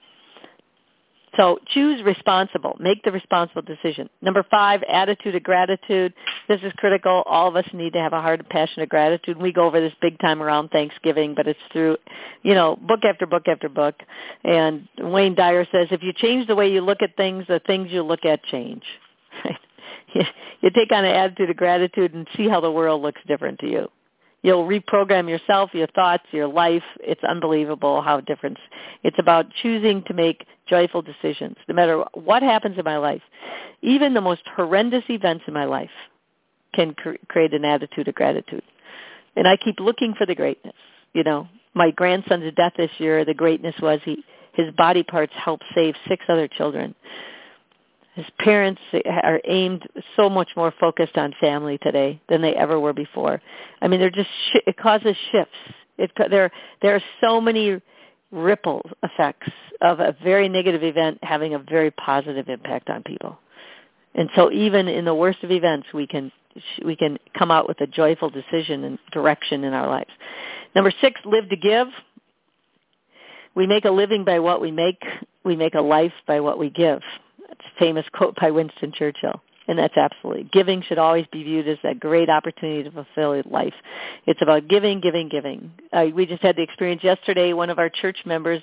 Speaker 1: So choose responsible. Make the responsible decision. Number 5, attitude of gratitude. This is critical. All of us need to have a heart of passion of gratitude. We go over this big time around Thanksgiving, but it's through, book after book after book. And Wayne Dyer says, if you change the way you look at things, the things you look at change. Right? You take on an attitude of gratitude and see how the world looks different to you. You'll reprogram yourself, your thoughts, your life. It's unbelievable how different. It's about choosing to make joyful decisions, no matter what happens in my life. Even the most horrendous events in my life can create an attitude of gratitude. And I keep looking for the greatness. My grandson's death this year, the greatness was his body parts helped save 6 other children. His parents are aimed so much more focused on family today than they ever were before. I mean, it causes shifts. There are so many ripple effects of a very negative event having a very positive impact on people. And so even in the worst of events, we can come out with a joyful decision and direction in our lives. Number 6, live to give. We make a living by what we make. We make a life by what we give. That's a famous quote by Winston Churchill, and that's absolutely. Giving should always be viewed as a great opportunity to fulfill life. It's about giving, giving, giving. We just had the experience yesterday. One of our church members,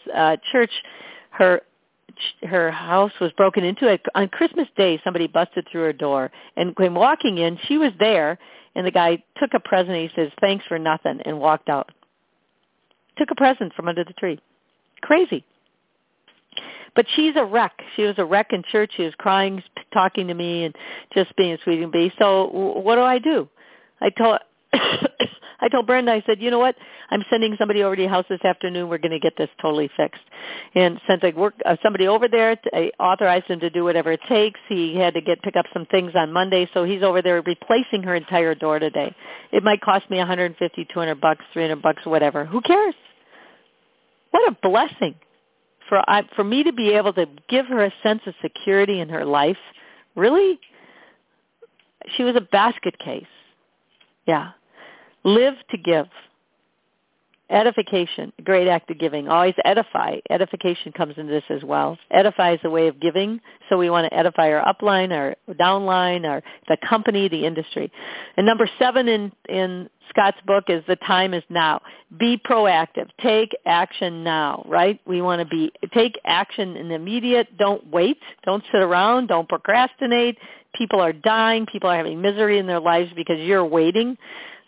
Speaker 1: her house was broken into. On Christmas Day, somebody busted through her door, and when walking in, she was there, and the guy took a present. He says, "Thanks for nothing," and walked out. Took a present from under the tree. Crazy. But she's a wreck. She was a wreck in church. She was crying, talking to me, and just being a sweetie pie. So what do? I told Brenda, I said, you know what? I'm sending somebody over to your house this afternoon. We're going to get this totally fixed. And sent somebody over there. I authorized him to do whatever it takes. He had to pick up some things on Monday, so he's over there replacing her entire door today. It might cost me $150, $200, $300, whatever. Who cares? What a blessing. For me to be able to give her a sense of security in her life, really, she was a basket case. Yeah. Live to give. Edification, a great act of giving. Always edify. Edification comes into this as well. Edify is a way of giving, so we want to edify our upline, our downline, the company, the industry. And number 7 in Scott's book is the time is now. Be proactive. Take action now, right? We want to take action in the immediate. Don't wait. Don't sit around. Don't procrastinate. People are dying. People are having misery in their lives because you're waiting.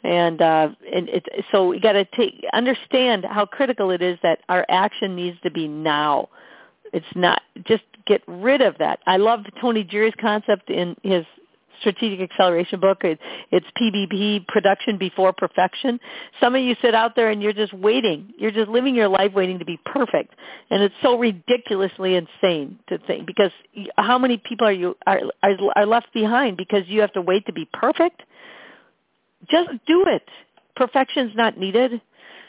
Speaker 1: So we got to understand how critical it is that our action needs to be now. It's not just get rid of that. I love Tony Jerry's concept in his Strategic Acceleration book. It's PBP, production before perfection. Some of you sit out there and you're just waiting. You're just living your life waiting to be perfect, and it's so ridiculously insane to think. Because how many people are left behind because you have to wait to be perfect? Just do it. Perfection's not needed.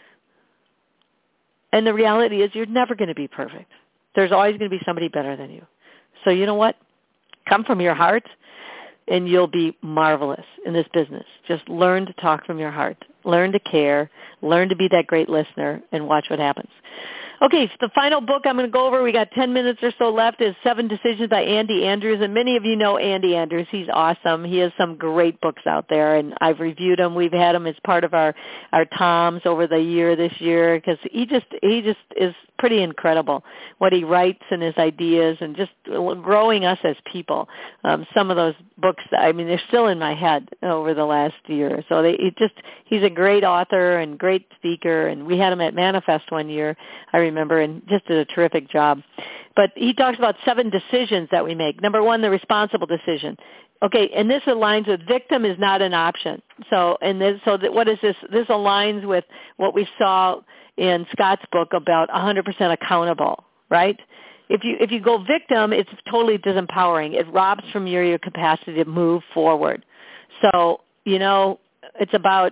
Speaker 1: And the reality is you're never going to be perfect. There's always going to be somebody better than you. So you know what? Come from your heart, and you'll be marvelous in this business. Just learn to talk from your heart. Learn to care. Learn to be that great listener, and watch what happens. Okay, so the final book I'm going to go over, we got 10 minutes or so left, is 7 Decisions by Andy Andrews. And many of you know Andy Andrews. He's awesome. He has some great books out there, and I've reviewed them. We've had him as part of our toms over the year this year because he just is pretty incredible what he writes and his ideas and just growing us as people. Some of those books, I mean, they're still in my head over the last year. So he's a great author and great speaker, and we had him at Manifest one year, I remember, and just did a terrific job. But he talks about 7 decisions that we make. Number 1, the responsible decision. Okay, and this aligns with victim is not an option. What is this? This aligns with what we saw in Scott's book about 100% accountable, right? If you go victim, it's totally disempowering. It robs from your capacity to move forward. So, it's about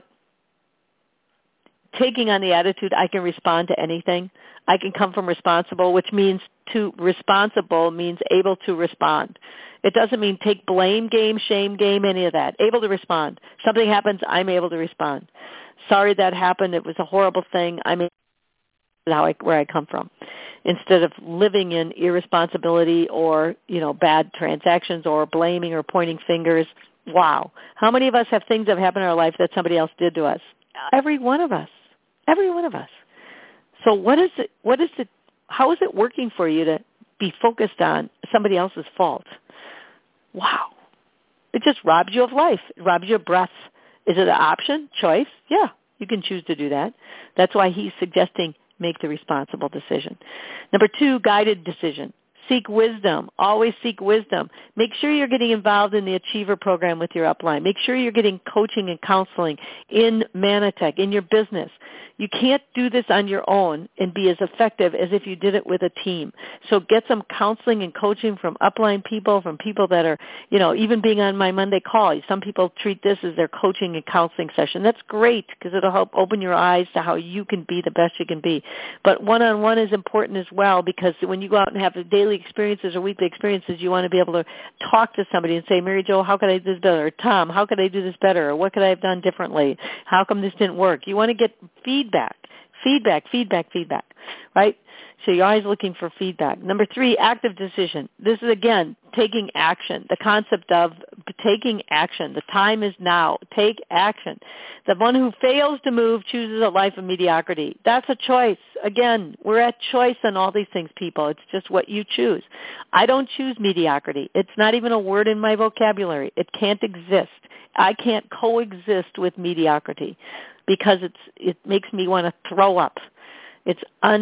Speaker 1: taking on the attitude, I can respond to anything. I can come from responsible, which means responsible means able to respond. It doesn't mean take blame game, shame game, any of that. Able to respond. Something happens, I'm able to respond. Sorry that happened. It was a horrible thing. I'm able to where I come from. Instead of living in irresponsibility or, bad transactions or blaming or pointing fingers. Wow. How many of us have things that have happened in our life that somebody else did to us? Every one of us. Every one of us. So how is it working for you to be focused on somebody else's fault? Wow. It just robs you of life. It robs you of breath. Is it an option, choice? Yeah, you can choose to do that. That's why he's suggesting make the responsible decision. Number 2, guided decision. Seek wisdom. Always seek wisdom. Make sure you're getting involved in the Achiever program with your upline. Make sure you're getting coaching and counseling in Manatech, in your business. You can't do this on your own and be as effective as if you did it with a team. So get some counseling and coaching from upline people, from people that are, even being on my Monday call. Some people treat this as their coaching and counseling session. That's great because it'll help open your eyes to how you can be the best you can be. But one-on-one is important as well because when you go out and have daily experiences or weekly experiences, you want to be able to talk to somebody and say, Mary Jo, how could I do this better? Or Tom, how could I do this better? Or what could I have done differently? How come this didn't work? You want to get feedback, right? So you're always looking for feedback. Number 3, active decision. This is, again, taking action, the concept of taking action. The time is now. Take action. The one who fails to move chooses a life of mediocrity. That's a choice. Again, we're at choice on all these things, people. It's just what you choose. I don't choose mediocrity. It's not even a word in my vocabulary. It can't exist. I can't coexist with mediocrity because it makes me want to throw up. It's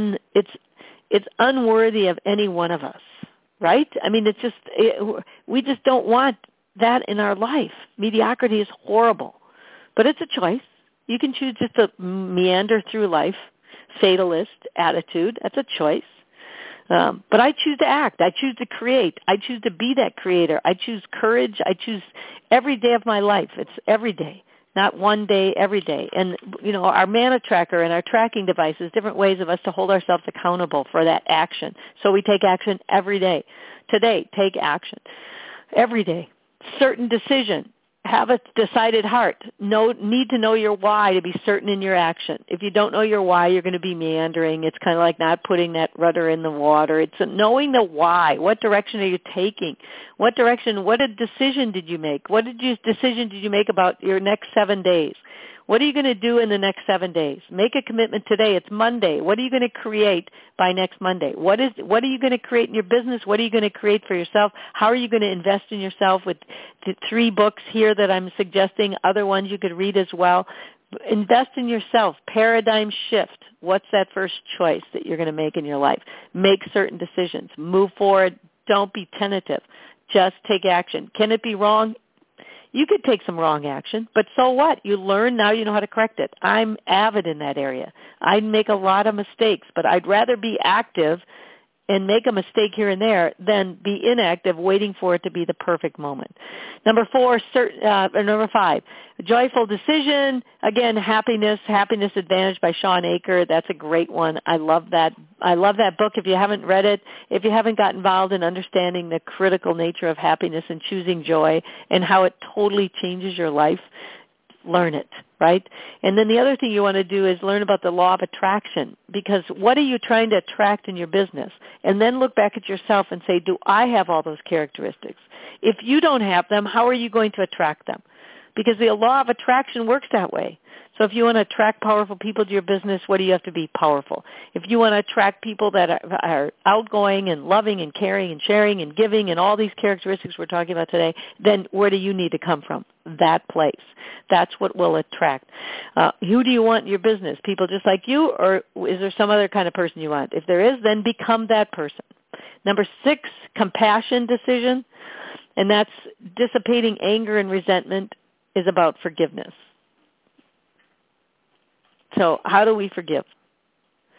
Speaker 1: unworthy of any one of us, right? I mean, we just don't want that in our life. Mediocrity is horrible, but it's a choice. You can choose just to meander through life, fatalist attitude. That's a choice. But I choose to act. I choose to create. I choose to be that creator. I choose courage. I choose every day of my life. It's every day. Not one day, every day. And, our Mana Tracker and our tracking devices, different ways of us to hold ourselves accountable for that action. So we take action every day. Today, take action. Every day. Certain decision. Have a decided heart. Need to know your why to be certain in your action. If you don't know your why, you're going to be meandering. It's kind of like not putting that rudder in the water. It's knowing the why. What direction are you taking? What decision did you make? What decision did you make about your next 7 days? What are you going to do in the next 7 days? Make a commitment today. It's Monday. What are you going to create by next Monday? What are you going to create in your business? What are you going to create for yourself? How are you going to invest in yourself with the 3 books here that I'm suggesting, other ones you could read as well? Invest in yourself. Paradigm shift. What's that first choice that you're going to make in your life? Make certain decisions. Move forward. Don't be tentative. Just take action. Can it be wrong? You could take some wrong action, but so what? You learn, now you know how to correct it. I'm avid in that area. I make a lot of mistakes, but I'd rather be active and make a mistake here and there than be inactive waiting for it to be the perfect moment. Number 5, joyful decision. Again, Happiness Advantage by Shawn Achor. That's a great one. I love that. I love that book. If you haven't read it, if you haven't got involved in understanding the critical nature of happiness and choosing joy and how it totally changes your life, learn it, right? And then the other thing you want to do is learn about the law of attraction, because what are you trying to attract in your business? And then look back at yourself and say, do I have all those characteristics? If you don't have them, how are you going to attract them? Because the law of attraction works that way. So if you want to attract powerful people to your business, what do you have to be? Powerful. If you want to attract people that are outgoing and loving and caring and sharing and giving and all these characteristics we're talking about today, then where do you need to come from? That place. That's what will attract. Who do you want in your business? People just like you, or is there some other kind of person you want? If there is, then become that person. Number 6, compassion decision, and that's dissipating anger and resentment is about forgiveness. So how do we forgive?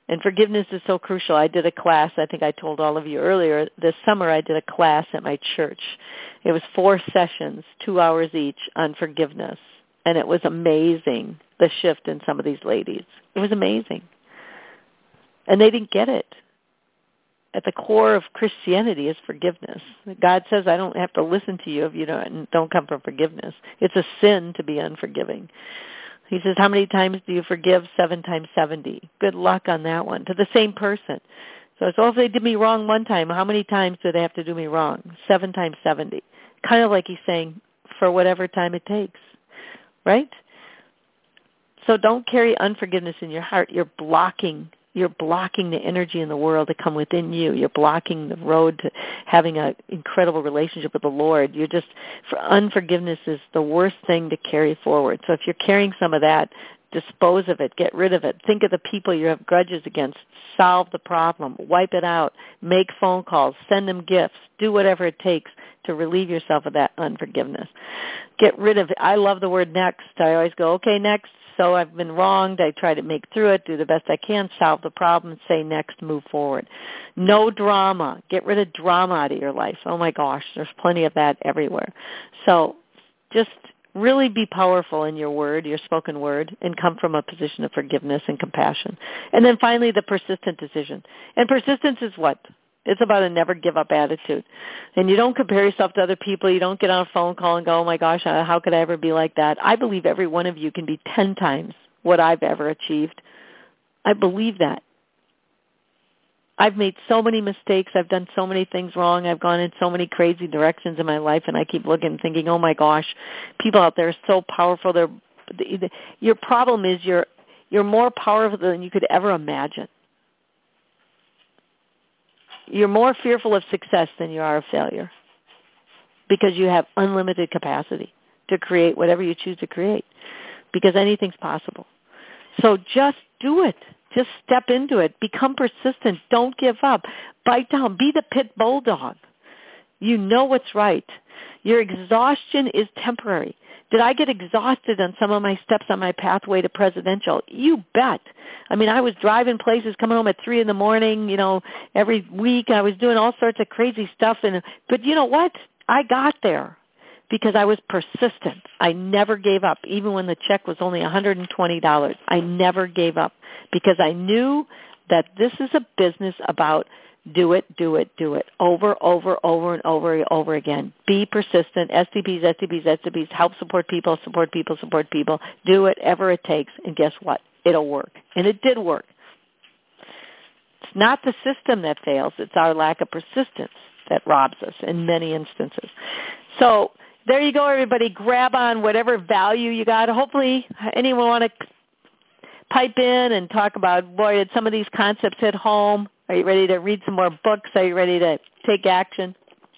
Speaker 1: And forgiveness is so crucial. I did a class, I think I told all of you earlier, this summer I did a class at my church. It was 4 sessions, 2 hours each, on forgiveness. And it was amazing, the shift in some of these ladies. It was amazing. And they didn't get it. At the core of Christianity is forgiveness. God says, I don't have to listen to you if you don't come from forgiveness. It's a sin to be unforgiving. He says, how many times do you forgive? 7 times 70. Good luck on that one, to the same person. So if they did me wrong one time, how many times do they have to do me wrong? 7 times 70. Kind of like he's saying, for whatever time it takes, right? So don't carry unforgiveness in your heart. You're blocking the energy in the world to come within you. You're blocking the road to having an incredible relationship with the Lord. Unforgiveness is the worst thing to carry forward. So if you're carrying some of that, dispose of it, get rid of it. Think of the people you have grudges against. Solve the problem. Wipe it out. Make phone calls. Send them gifts. Do whatever it takes to relieve yourself of that unforgiveness. Get rid of it. I love the word next. I always go, okay, next. So I've been wronged. I try to make through it, do the best I can, solve the problem, say next, move forward. No drama. Get rid of drama out of your life. Oh, my gosh, there's plenty of that everywhere. So just really be powerful in your word, your spoken word, and come from a position of forgiveness and compassion. And then finally, the persistent decision. And persistence is what? It's about a never give up attitude. And you don't compare yourself to other people. You don't get on a phone call and go, oh my gosh, how could I ever be like that? I believe every one of you can be 10 times what I've ever achieved. I believe that. I've made so many mistakes. I've done so many things wrong. I've gone in so many crazy directions in my life, and I keep looking and thinking, oh my gosh, people out there are so powerful. Your problem is you're more powerful than you could ever imagine. You're more fearful of success than you are of failure because you have unlimited capacity to create whatever you choose to create because anything's possible. So just do it. Just step into it. Become persistent. Don't give up. Bite down. Be the pit bulldog. You know what's right. Your exhaustion is temporary. Did I get exhausted on some of my steps on my pathway to presidential? You bet. I mean, I was driving places, coming home at 3 in the morning, every week. I was doing all sorts of crazy stuff. But you know what? I got there because I was persistent. I never gave up, even when the check was only $120. I never gave up because I knew that this is a business about do it, over and over again. Be persistent. STPs, help support people. Do whatever it takes, and guess what? It'll work. And it did work. It's not the system that fails. It's our lack of persistence that robs us in many instances. So there you go, everybody. Grab on whatever value you got. Hopefully anyone want to pipe in and talk about, boy, did some of these concepts hit home? Are you ready to read some more books? Are you ready to take action?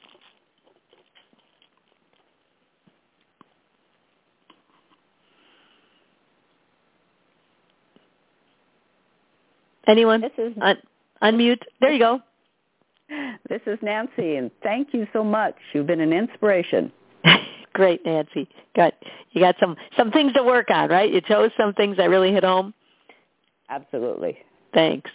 Speaker 1: Anyone? Unmute. There you go.
Speaker 2: This is Nancy, and thank you so much. You've been an inspiration.
Speaker 1: Great, Nancy. Good. You got some things to work on, right? You chose some things that really hit home?
Speaker 2: Absolutely.
Speaker 1: Thanks.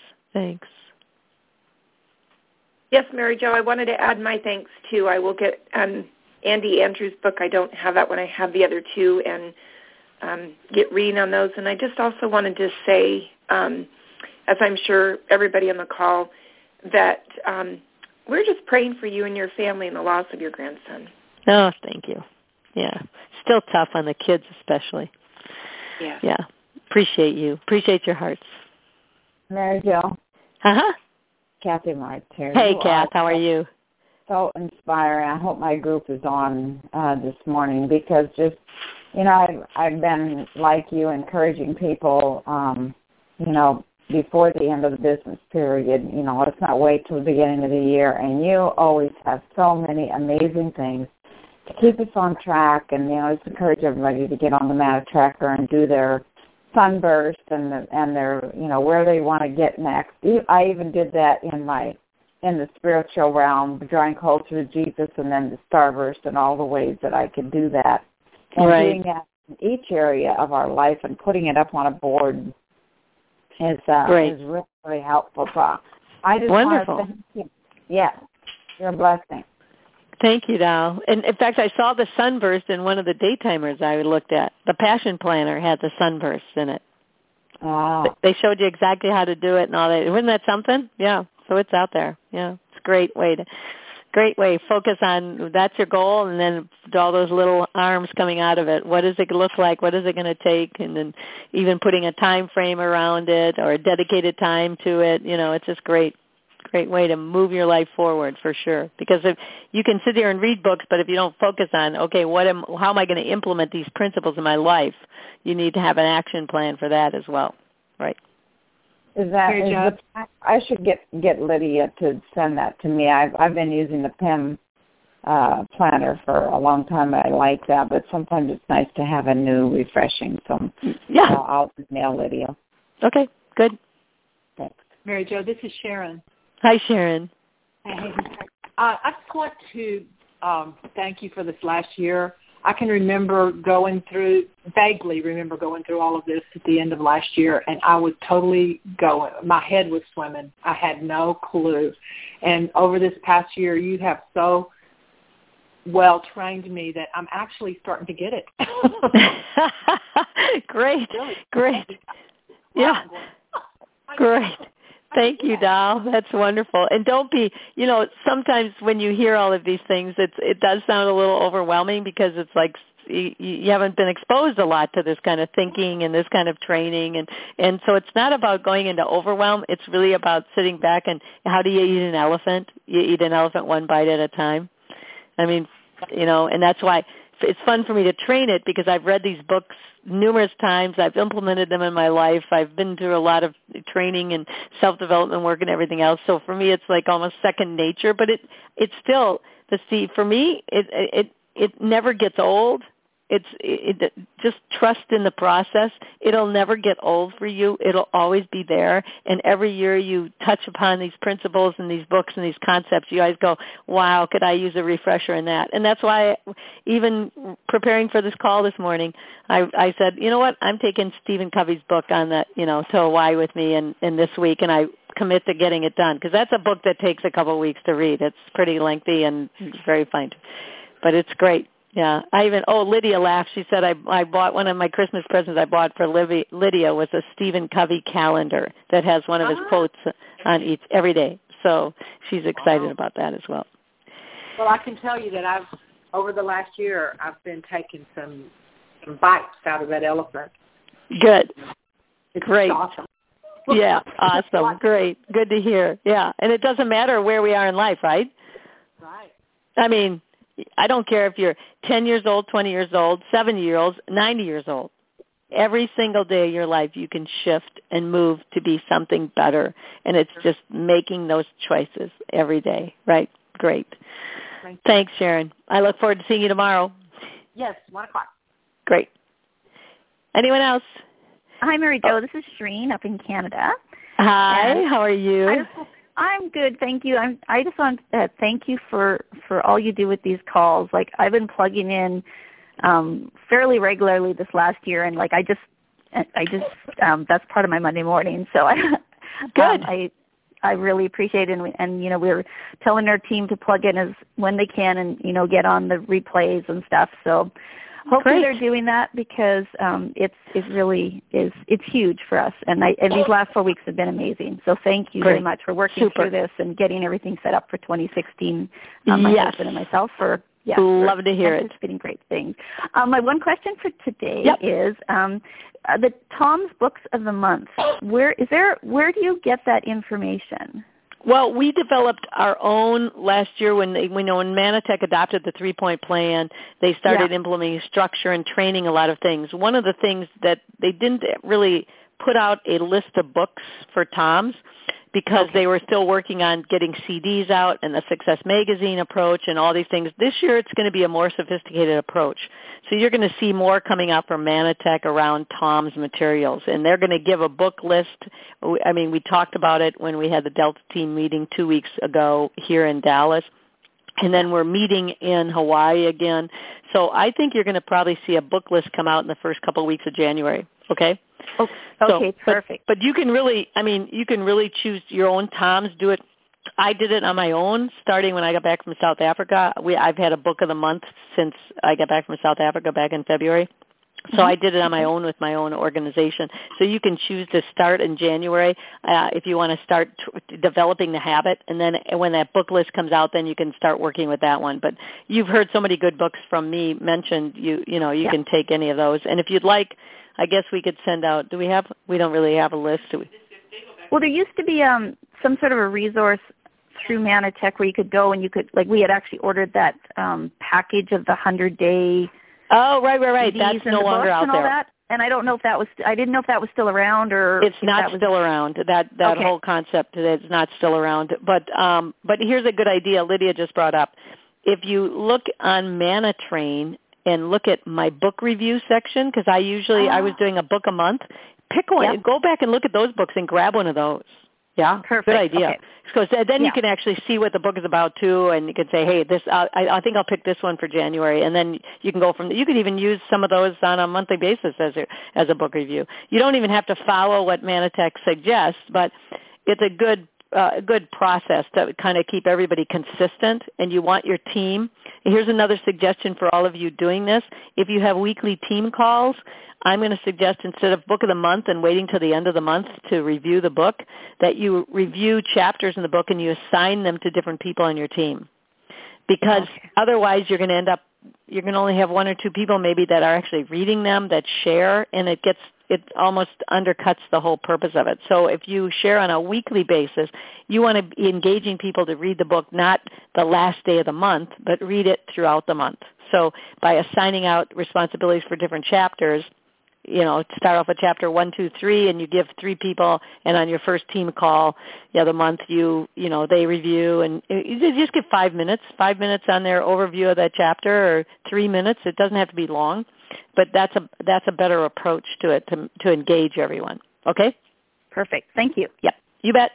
Speaker 3: Yes, Mary Jo, I wanted to add my thanks, too. I will get Andy Andrews' book. I don't have that one. I have the other two, and get reading on those. And I just also wanted to say, as I'm sure everybody on the call, that we're just praying for you and your family and the loss of your grandson.
Speaker 1: Oh, thank you. Yeah. Still tough on the kids especially. Yeah. Appreciate you. Appreciate your hearts.
Speaker 4: Mary Jo.
Speaker 1: Uh-huh.
Speaker 4: Kathy Martz here.
Speaker 1: Hey, Kath. How are you?
Speaker 4: So inspiring. I hope my group is on this morning because I've been like you, encouraging people, before the end of the business period. Let's not wait till the beginning of the year. And you always have so many amazing things to keep us on track. And, just encourage everybody to get on the Matter Tracker and do their sunburst and their, where they want to get next. I even did that in the spiritual realm, drawing closer to Jesus, and then the starburst and all the ways that I could do that. And doing that in each area of our life and putting it up on a board is
Speaker 1: Great.
Speaker 4: really, really helpful. So I just
Speaker 1: Wonderful.
Speaker 4: want to thank you. Yes, you're a blessing.
Speaker 1: Thank you, Dow. And in fact, I saw the sunburst in one of the daytimers I looked at. The Passion Planner had the sunburst in it.
Speaker 4: Oh.
Speaker 1: They showed you exactly how to do it and all that. Wasn't that something? Yeah. So it's out there. Yeah. It's a great way. Focus on that's your goal, and then all those little arms coming out of it. What does it look like? What is it going to take? And then even putting a time frame around it or a dedicated time to it. It's just great way to move your life forward for sure. Because if you can sit there and read books, but if you don't focus on, okay, how am I going to implement these principles in my life? You need to have an action plan for that as well, right?
Speaker 4: I should get Lydia to send that to me. I've been using the PIM planner for a long time. I like that, but sometimes it's nice to have a new, refreshing. So
Speaker 1: yeah,
Speaker 4: I'll email Lydia.
Speaker 1: Okay, good.
Speaker 4: Thanks.
Speaker 5: Mary Jo, this is Sharon.
Speaker 1: Hi, Sharon.
Speaker 5: Hey. I just want to thank you for this last year. I can vaguely remember going through all of this at the end of last year, and I was totally going. My head was swimming. I had no clue. And over this past year, you have so well trained me that I'm actually starting to get it.
Speaker 1: Great. Yeah. Great. Thank you, Doll. That's wonderful. And don't be, sometimes when you hear all of these things, it does sound a little overwhelming because it's like you haven't been exposed a lot to this kind of thinking and this kind of training. And so it's not about going into overwhelm. It's really about sitting back and how do you eat an elephant? You eat an elephant one bite at a time. I mean, and that's why it's fun for me to train it because I've read these books numerous times. I've implemented them in my life. I've been through a lot of training and self-development work and everything else. So for me, it's like almost second nature. But it's still for me, it never gets old. It just trust in the process. It'll never get old for you. It'll always be there. And every year you touch upon these principles and these books and these concepts, you guys go, wow, could I use a refresher in that? And that's why even preparing for this call this morning, I said, you know what, I'm taking Stephen Covey's book on that, to Hawaii with me in this week, and I commit to getting it done because that's a book that takes a couple of weeks to read. It's pretty lengthy and very fine, but it's great. Yeah, Lydia laughed. She said I bought one of my Christmas presents I bought for Lydia was a Stephen Covey calendar that has one of his quotes on every day. So she's excited about that as well.
Speaker 5: Well, I can tell you that over the last year, I've been taking some bites out of that elephant.
Speaker 1: Good.
Speaker 5: It's
Speaker 1: great.
Speaker 5: Awesome.
Speaker 1: Yeah, awesome. Great. Good to hear. Yeah, and it doesn't matter where we are in life, right?
Speaker 5: Right.
Speaker 1: I mean, I don't care if you're 10 years old, 20 years old, 70 years old, 90 years old. Every single day of your life you can shift and move to be something better, and it's just making those choices every day, right? Great. Thanks, Sharon. I look forward to seeing you tomorrow.
Speaker 5: Yes, 1 o'clock.
Speaker 1: Great. Anyone else?
Speaker 6: Hi, Mary Jo. This is Shreen up in Canada.
Speaker 1: Hi. How are you?
Speaker 6: I'm good, thank you. I just want to thank you for all you do with these calls. Like I've been plugging in fairly regularly this last year, and like I just that's part of my Monday morning. So I really appreciate it, and we're telling our team to plug in when they can, and get on the replays and stuff. So hopefully they're doing that because it's huge for us, and these last 4 weeks have been amazing. So thank you very much for working through this and getting everything set up for 2016. My husband and myself
Speaker 1: love to hear it.
Speaker 6: Getting great things. My one question for today is the Tom's Books of the Month. Where do you get that information?
Speaker 1: Well, we developed our own last year when Manatech adopted the 3-point plan. They started implementing structure and training a lot of things. One of the things that they didn't really put out a list of books for Tom's because they were still working on getting CDs out and the Success Magazine approach and all these things. This year it's going to be a more sophisticated approach. So you're going to see more coming out from Manatech around Tom's materials, and they're going to give a book list. I mean, we talked about it when we had the Delta team meeting 2 weeks ago here in Dallas. And then we're meeting in Hawaii again. So I think you're going to probably see a book list come out in the first couple of weeks of January, okay?
Speaker 6: Okay, perfect.
Speaker 1: But you can really, you can really choose your own times. Do it. I did it on my own, starting when I got back from South Africa. I've had a book of the month since I got back from South Africa back in February. So I did it on my own with my own organization. So you can choose to start in January if you want to start developing the habit, and then when that book list comes out, then you can start working with that one. But you've heard so many good books from me mentioned. You can take any of those, and if you'd like, I guess we could send out. We don't really have a list. Do we?
Speaker 6: Well, there used to be some sort of a resource through Manitech where you could go and you could, like, we had actually ordered that package of the 100-day.
Speaker 1: Oh, right. That's no longer out there.
Speaker 6: That. And I don't know if that was. I didn't know if that was still around or.
Speaker 1: It's not still around. That okay. Whole concept is not still around. But here's a good idea Lydia just brought up. If you look on ManaTrain and look at my book review section, because I was doing a book a month. Pick one. Yep. Go back and look at those books and grab one of those. Yeah,
Speaker 6: perfect.
Speaker 1: Good idea.
Speaker 6: Okay.
Speaker 1: So then you can actually see what the book is about too, and you can say, hey, this I think I'll pick this one for January, and then you can go from. You could even use some of those on a monthly basis as a book review. You don't even have to follow what Manitech suggests, but it's a good process to kind of keep everybody consistent, and you want your team. Here's another suggestion for all of you doing this. If you have weekly team calls, I'm going to suggest instead of book of the month and waiting till the end of the month to review the book, that you review chapters in the book and you assign them to different people on your team. Because otherwise you're going to only have one or two people maybe that are actually reading them, that share, and it almost undercuts the whole purpose of it. So if you share on a weekly basis, you want to be engaging people to read the book not the last day of the month, but read it throughout the month. So by assigning out responsibilities for different chapters, start off with chapter 1, 2, 3, and you give 3 people, and on your first team call the other month, they review, and you just give 5 minutes on their overview of that chapter, or 3 minutes. It doesn't have to be long, but that's a better approach to it to engage everyone. Okay?
Speaker 6: Perfect. Thank you.
Speaker 1: Yep. You bet.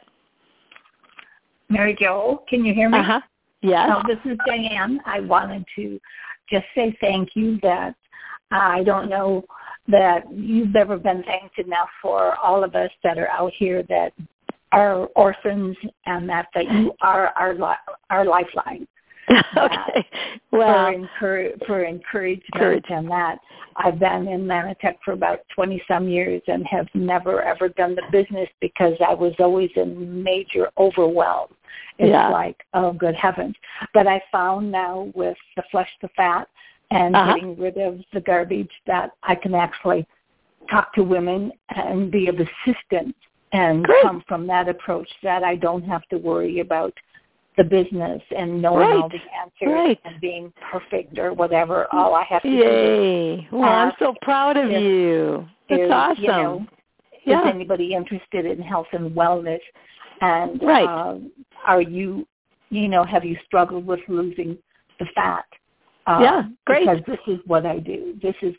Speaker 7: Mary Jo, can you hear me?
Speaker 1: Uh-huh. Yeah.
Speaker 7: This is Diane. I wanted to just say thank you. That I don't know that you've ever been thanked enough for all of us that are out here that are orphans, and that you are our lifeline.
Speaker 1: Okay. Well,
Speaker 7: for encouragement, and that I've been in Manitech for about 20-some years and have never, ever done the business because I was always in major overwhelm. It's like, oh, good heavens. But I found now with the Flush the Fat and getting rid of the garbage that I can actually talk to women and be of assistance and come from that approach, that I don't have to worry about the business and knowing all the answers and being perfect or whatever. All I have to do is
Speaker 1: well, I'm so proud of you. That's awesome.
Speaker 7: Is anybody interested in health and wellness? And are you, have you struggled with losing the fat?
Speaker 1: Great.
Speaker 7: Because this is what I do.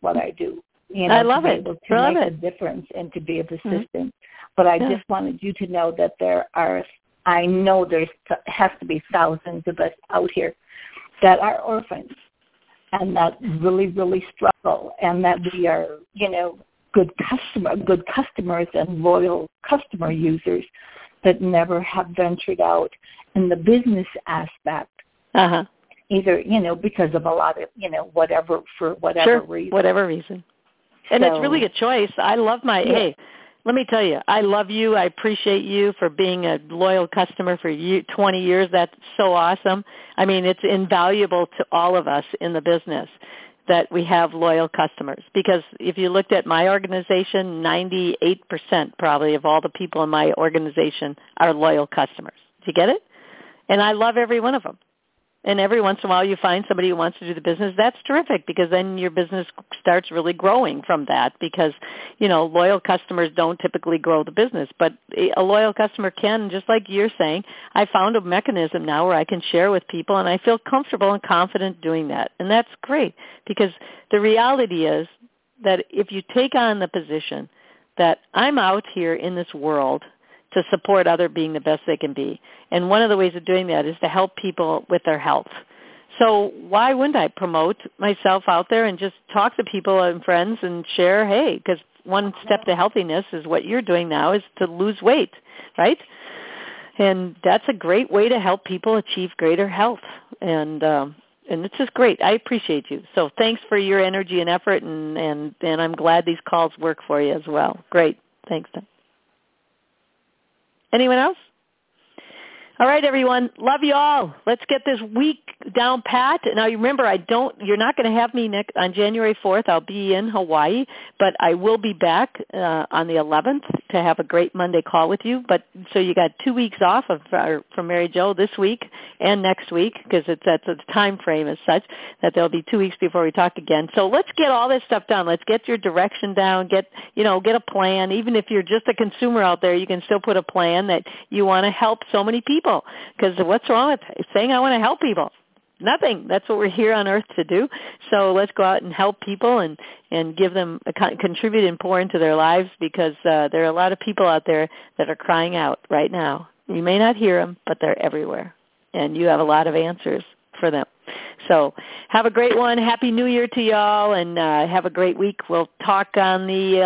Speaker 1: I love it.
Speaker 7: To make a difference and to be of assistance. Mm-hmm. But I just wanted you to know that I know there has to be thousands of us out here that are orphans and that really, really struggle, and that we are, good customers and loyal customer users that never have ventured out in the business aspect. Either, because of a lot of, whatever reason.
Speaker 1: Whatever reason. And it's really a choice. I love hey, let me tell you, I love you. I appreciate you for being a loyal customer for 20 years. That's so awesome. I mean, it's invaluable to all of us in the business that we have loyal customers. Because if you looked at my organization, 98% probably of all the people in my organization are loyal customers. Do you get it? And I love every one of them. And every once in a while you find somebody who wants to do the business. That's terrific, because then your business starts really growing from that, because, loyal customers don't typically grow the business. But a loyal customer can, just like you're saying. I found a mechanism now where I can share with people, and I feel comfortable and confident doing that. And that's great, because the reality is that if you take on the position that I'm out here in this world to support other being the best they can be. And one of the ways of doing that is to help people with their health. So why wouldn't I promote myself out there and just talk to people and friends and share, hey, because one step to healthiness is what you're doing now, is to lose weight, right? And that's a great way to help people achieve greater health. And it's just great. I appreciate you. So thanks for your energy and effort, and I'm glad these calls work for you as well. Great. Thanks, Tom. Anyone else? All right, everyone. Love you all. Let's get this week down pat. Now, remember, you're not going to have me on January 4th. I'll be in Hawaii, but I will be back on the 11th to have a great Monday call with you. But so you got 2 weeks off from Mary Jo this week and next week, because that's the time frame as such that there'll be 2 weeks before we talk again. So let's get all this stuff done. Let's get your direction down. Get a plan. Even if you're just a consumer out there, you can still put a plan that you want to help so many people. Because what's wrong with saying I want to help people? Nothing. That's what we're here on earth to do. So let's go out and help people and give them, contribute and pour into their lives, because there are a lot of people out there that are crying out right now. You may not hear them, but they're everywhere. And you have a lot of answers for them. So have a great one. Happy New Year to y'all, and have a great week. We'll talk on the